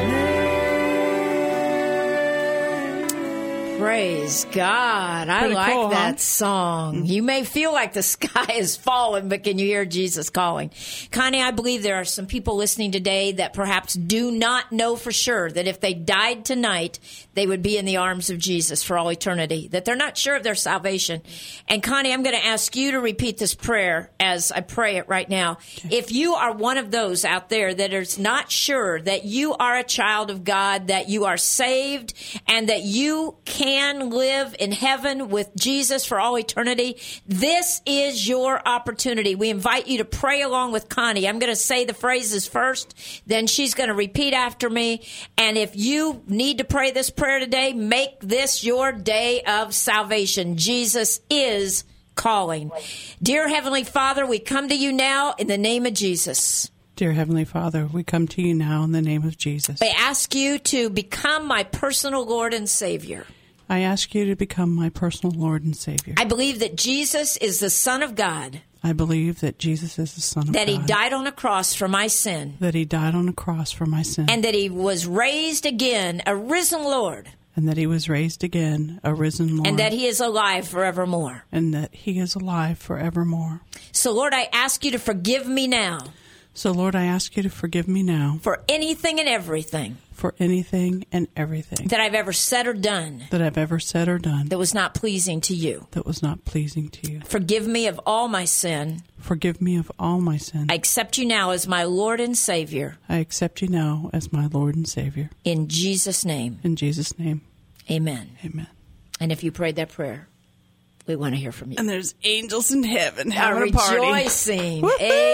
calling? Praise God. I Pretty like cool, that huh? song. You may feel like the sky is falling, but can you hear Jesus calling? Connie, I believe there are some people listening today that perhaps do not know for sure that if they died tonight, they would be in the arms of Jesus for all eternity, that they're not sure of their salvation. And Connie, I'm going to ask you to repeat this prayer as I pray it right now. Okay. If you are one of those out there that is not sure that you are a child of God, that you are saved, and that you can live in heaven with Jesus for all eternity, this is your opportunity. We invite you to pray along with Connie. I'm going to say the phrases first, then she's going to repeat after me. And if you need to pray this prayer today, make this your day of salvation. Jesus is calling. Dear Heavenly Father, we come to you now in the name of Jesus. Dear Heavenly Father, we come to you now in the name of Jesus. I ask you to become my personal Lord and Savior. I ask you to become my personal Lord and Savior. I believe that Jesus is the Son of God. I believe that Jesus is the Son of God. That He died on a cross for my sin. That He died on a cross for my sin. And that He was raised again, a risen Lord. And that He was raised again, a risen Lord. And that He is alive forevermore. And that He is alive forevermore. So, Lord, I ask you to forgive me now. So, Lord, I ask you to forgive me now. For anything and everything. For anything and everything. That I've ever said or done. That I've ever said or done. That was not pleasing to you. That was not pleasing to you. Forgive me of all my sin. Forgive me of all my sin. I accept you now as my Lord and Savior. I accept you now as my Lord and Savior. In Jesus' name. In Jesus' name. Amen. Amen. And if you prayed that prayer, we want to hear from you. And there's angels in heaven having a party. Rejoicing.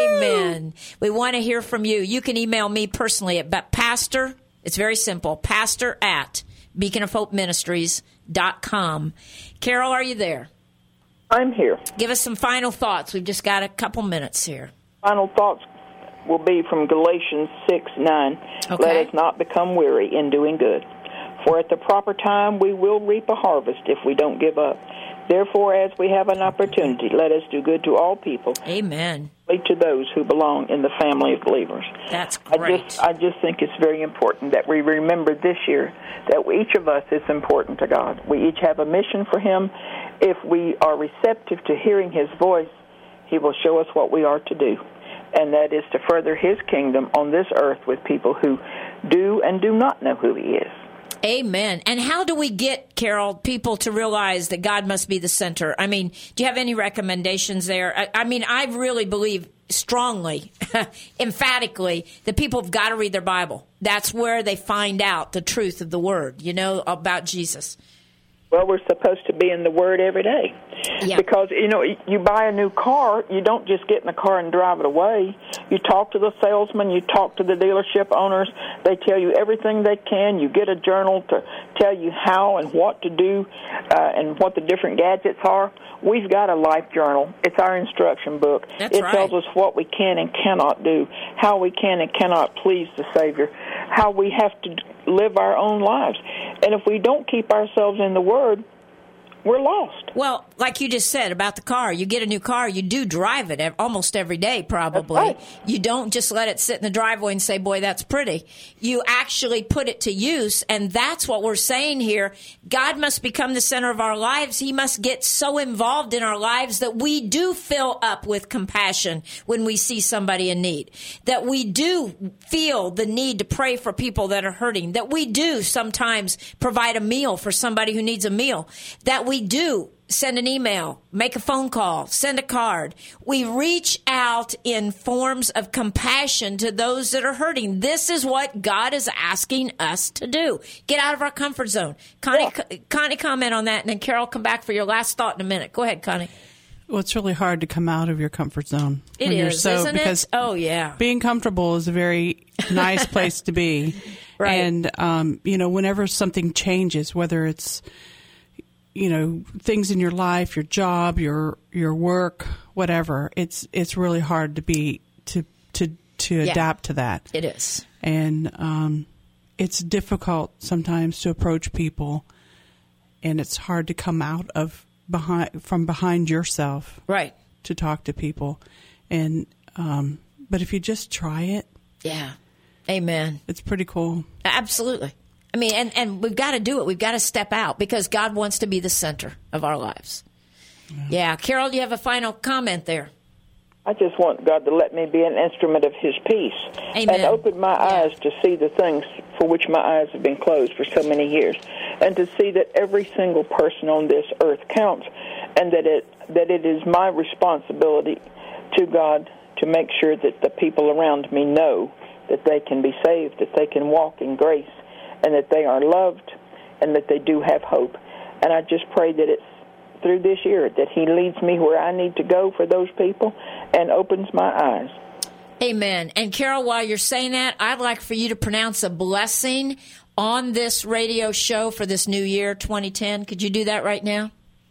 Amen. We want to hear from you. You can email me personally at pastor. It's very simple. pastor@beaconofhopeministries.com. Carol, are you there? I'm here. Give us some final thoughts. We've just got a couple minutes here. Final thoughts will be from Galatians 6:9. Okay. Let us not become weary in doing good, for at the proper time we will reap a harvest if we don't give up. Therefore, as we have an opportunity, let us do good to all people. Amen. To those who belong in the family of believers. That's great. I just think it's very important that we remember this year that each of us is important to God. We each have a mission for Him. If we are receptive to hearing His voice, He will show us what we are to do. And that is to further His kingdom on this earth with people who do and do not know who He is. Amen. And how do we get, Carol, people to realize that God must be the center? I mean, do you have any recommendations there? I mean, I really believe strongly, emphatically, that people have got to read their Bible. That's where they find out the truth of the Word, about Jesus. Well, we're supposed to be in the Word every day. Yeah. Because, you buy a new car, you don't just get in the car and drive it away. You talk to the salesman, you talk to the dealership owners. They tell you everything they can. You get a journal to tell you how and what to do and what the different gadgets are. We've got a life journal. It's our instruction book. That's right. It tells us what we can and cannot do, how we can and cannot please the Savior, how we have to live our own lives. And if we don't keep ourselves in the Word, we're lost. Well, like you just said about the car, you get a new car, you do drive it almost every day, probably. That's right. You don't just let it sit in the driveway and say, boy, that's pretty. You actually put it to use, and that's what we're saying here. God must become the center of our lives. He must get so involved in our lives that we do fill up with compassion when we see somebody in need, that we do feel the need to pray for people that are hurting, that we do sometimes provide a meal for somebody who needs a meal, that we do send an email, make a phone call, send a card. We reach out in forms of compassion to those that are hurting. This is what God is asking us to do. Get out of our comfort zone. Connie, comment on that, and then Carol, come back for your last thought in a minute. Go ahead, Connie. Well, it's really hard to come out of your comfort zone. It is, isn't it? Oh, yeah. Being comfortable is a very nice place to be. Right. And, whenever something changes, whether it's, things in your life, your job, your work, whatever, it's really hard to adapt to that. It is. And it's difficult sometimes to approach people, and it's hard to come out of from behind yourself, right, to talk to people. And but if you just try it, yeah, amen, it's pretty cool. Absolutely. I mean, and we've got to do it. We've got to step out because God wants to be the center of our lives. Yeah. Carol, do you have a final comment there? I just want God to let me be an instrument of His peace. Amen. And open my eyes to see the things for which my eyes have been closed for so many years, and to see that every single person on this earth counts, and that it is my responsibility to God to make sure that the people around me know that they can be saved, that they can walk in grace, and that they are loved, and that they do have hope. And I just pray that it's through this year that He leads me where I need to go for those people and opens my eyes. Amen. And Carol, while you're saying that, I'd like for you to pronounce a blessing on this radio show for this new year, 2010. Could you do that right now?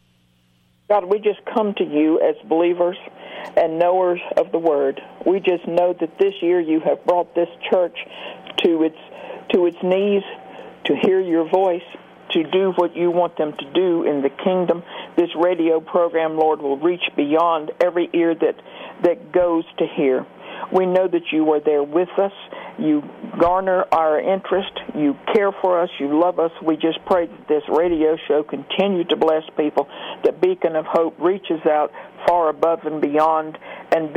God, we just come to you as believers and knowers of the Word. We just know that this year you have brought this church to its knees to hear your voice, to do what you want them to do in the kingdom. This radio program, Lord, will reach beyond every ear that goes to hear. We know that you are there with us. You garner our interest. You care for us. You love us. We just pray that this radio show continue to bless people, that Beacon of Hope reaches out far above and beyond and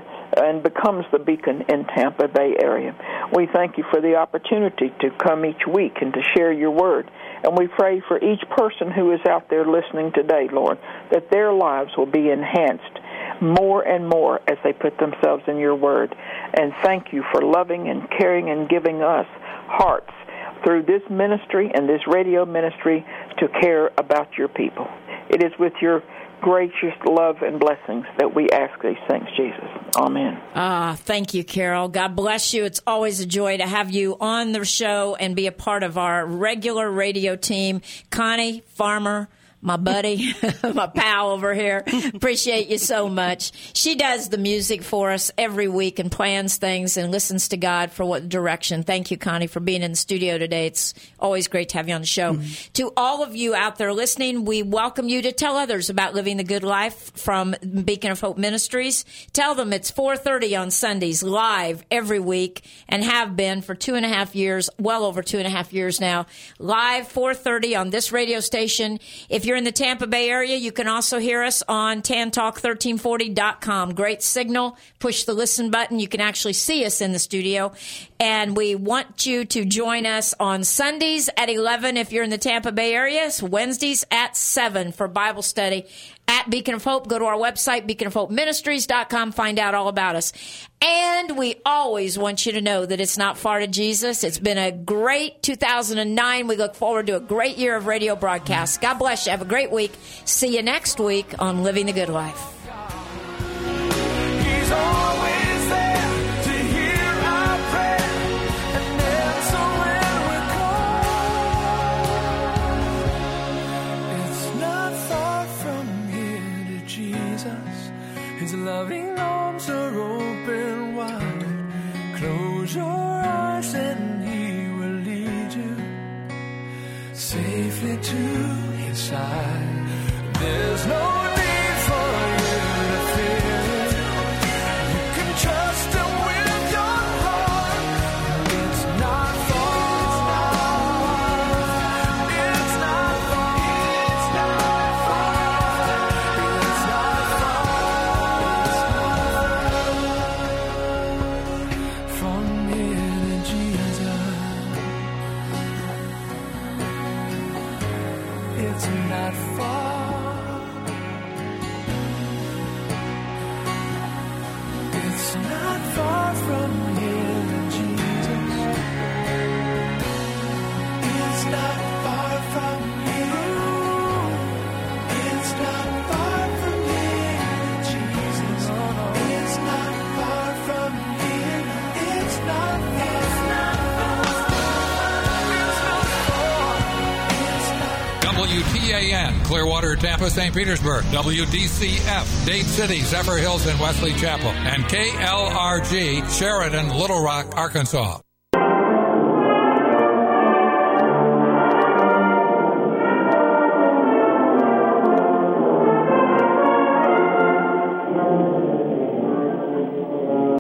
becomes the beacon in Tampa Bay area. We thank you for the opportunity to come each week and to share your word. And we pray for each person who is out there listening today, Lord, that their lives will be enhanced more and more as they put themselves in your word. And thank you for loving and caring and giving us hearts through this ministry and this radio ministry to care about your people. It is with your gracious love and blessings that we ask these things, Jesus. Amen. Thank you, Carol. God bless you. It's always a joy to have you on the show and be a part of our regular radio team. Connie Farmer, my buddy, my pal over here. Appreciate you so much. She does the music for us every week and plans things and listens to God for what direction. Thank you, Connie, for being in the studio today. It's always great to have you on the show. Mm-hmm. To all of you out there listening, we welcome you to tell others about Living the Good Life from Beacon of Hope Ministries. Tell them it's 4:30 on Sundays, live every week, and have been for 2.5 years, well over 2.5 years now. Live 4:30 on this radio station. If you're in the Tampa Bay area, you can also hear us on tantalk1340.com. Great signal. Push the listen button. You can actually see us in the studio. And we want you to join us on Sundays at 11 if you're in the Tampa Bay area. It's Wednesdays at 7 for Bible study at Beacon of Hope. Go to our website, beaconofhopeministries.com. Find out all about us. And we always want you to know that it's not far to Jesus. It's been a great 2009. We look forward to a great year of radio broadcasts. God bless you. Have a great week. See you next week on Living the Good Life. He's always there to hear our prayer, and answer when we call. It's not far from here to Jesus. His loving arms are open wide. Close your eyes and He will lead you safely to His side. There's no need for you to fear. You can trust Him with your heart. It's not far. It's not far. It's not far. It's not far. From here to Jesus. It's not far. WTAN, Clearwater, Tampa, St. Petersburg. WDCF, Dade City, Zephyr Hills, and Wesley Chapel. And KLRG, Sheridan, Little Rock, Arkansas.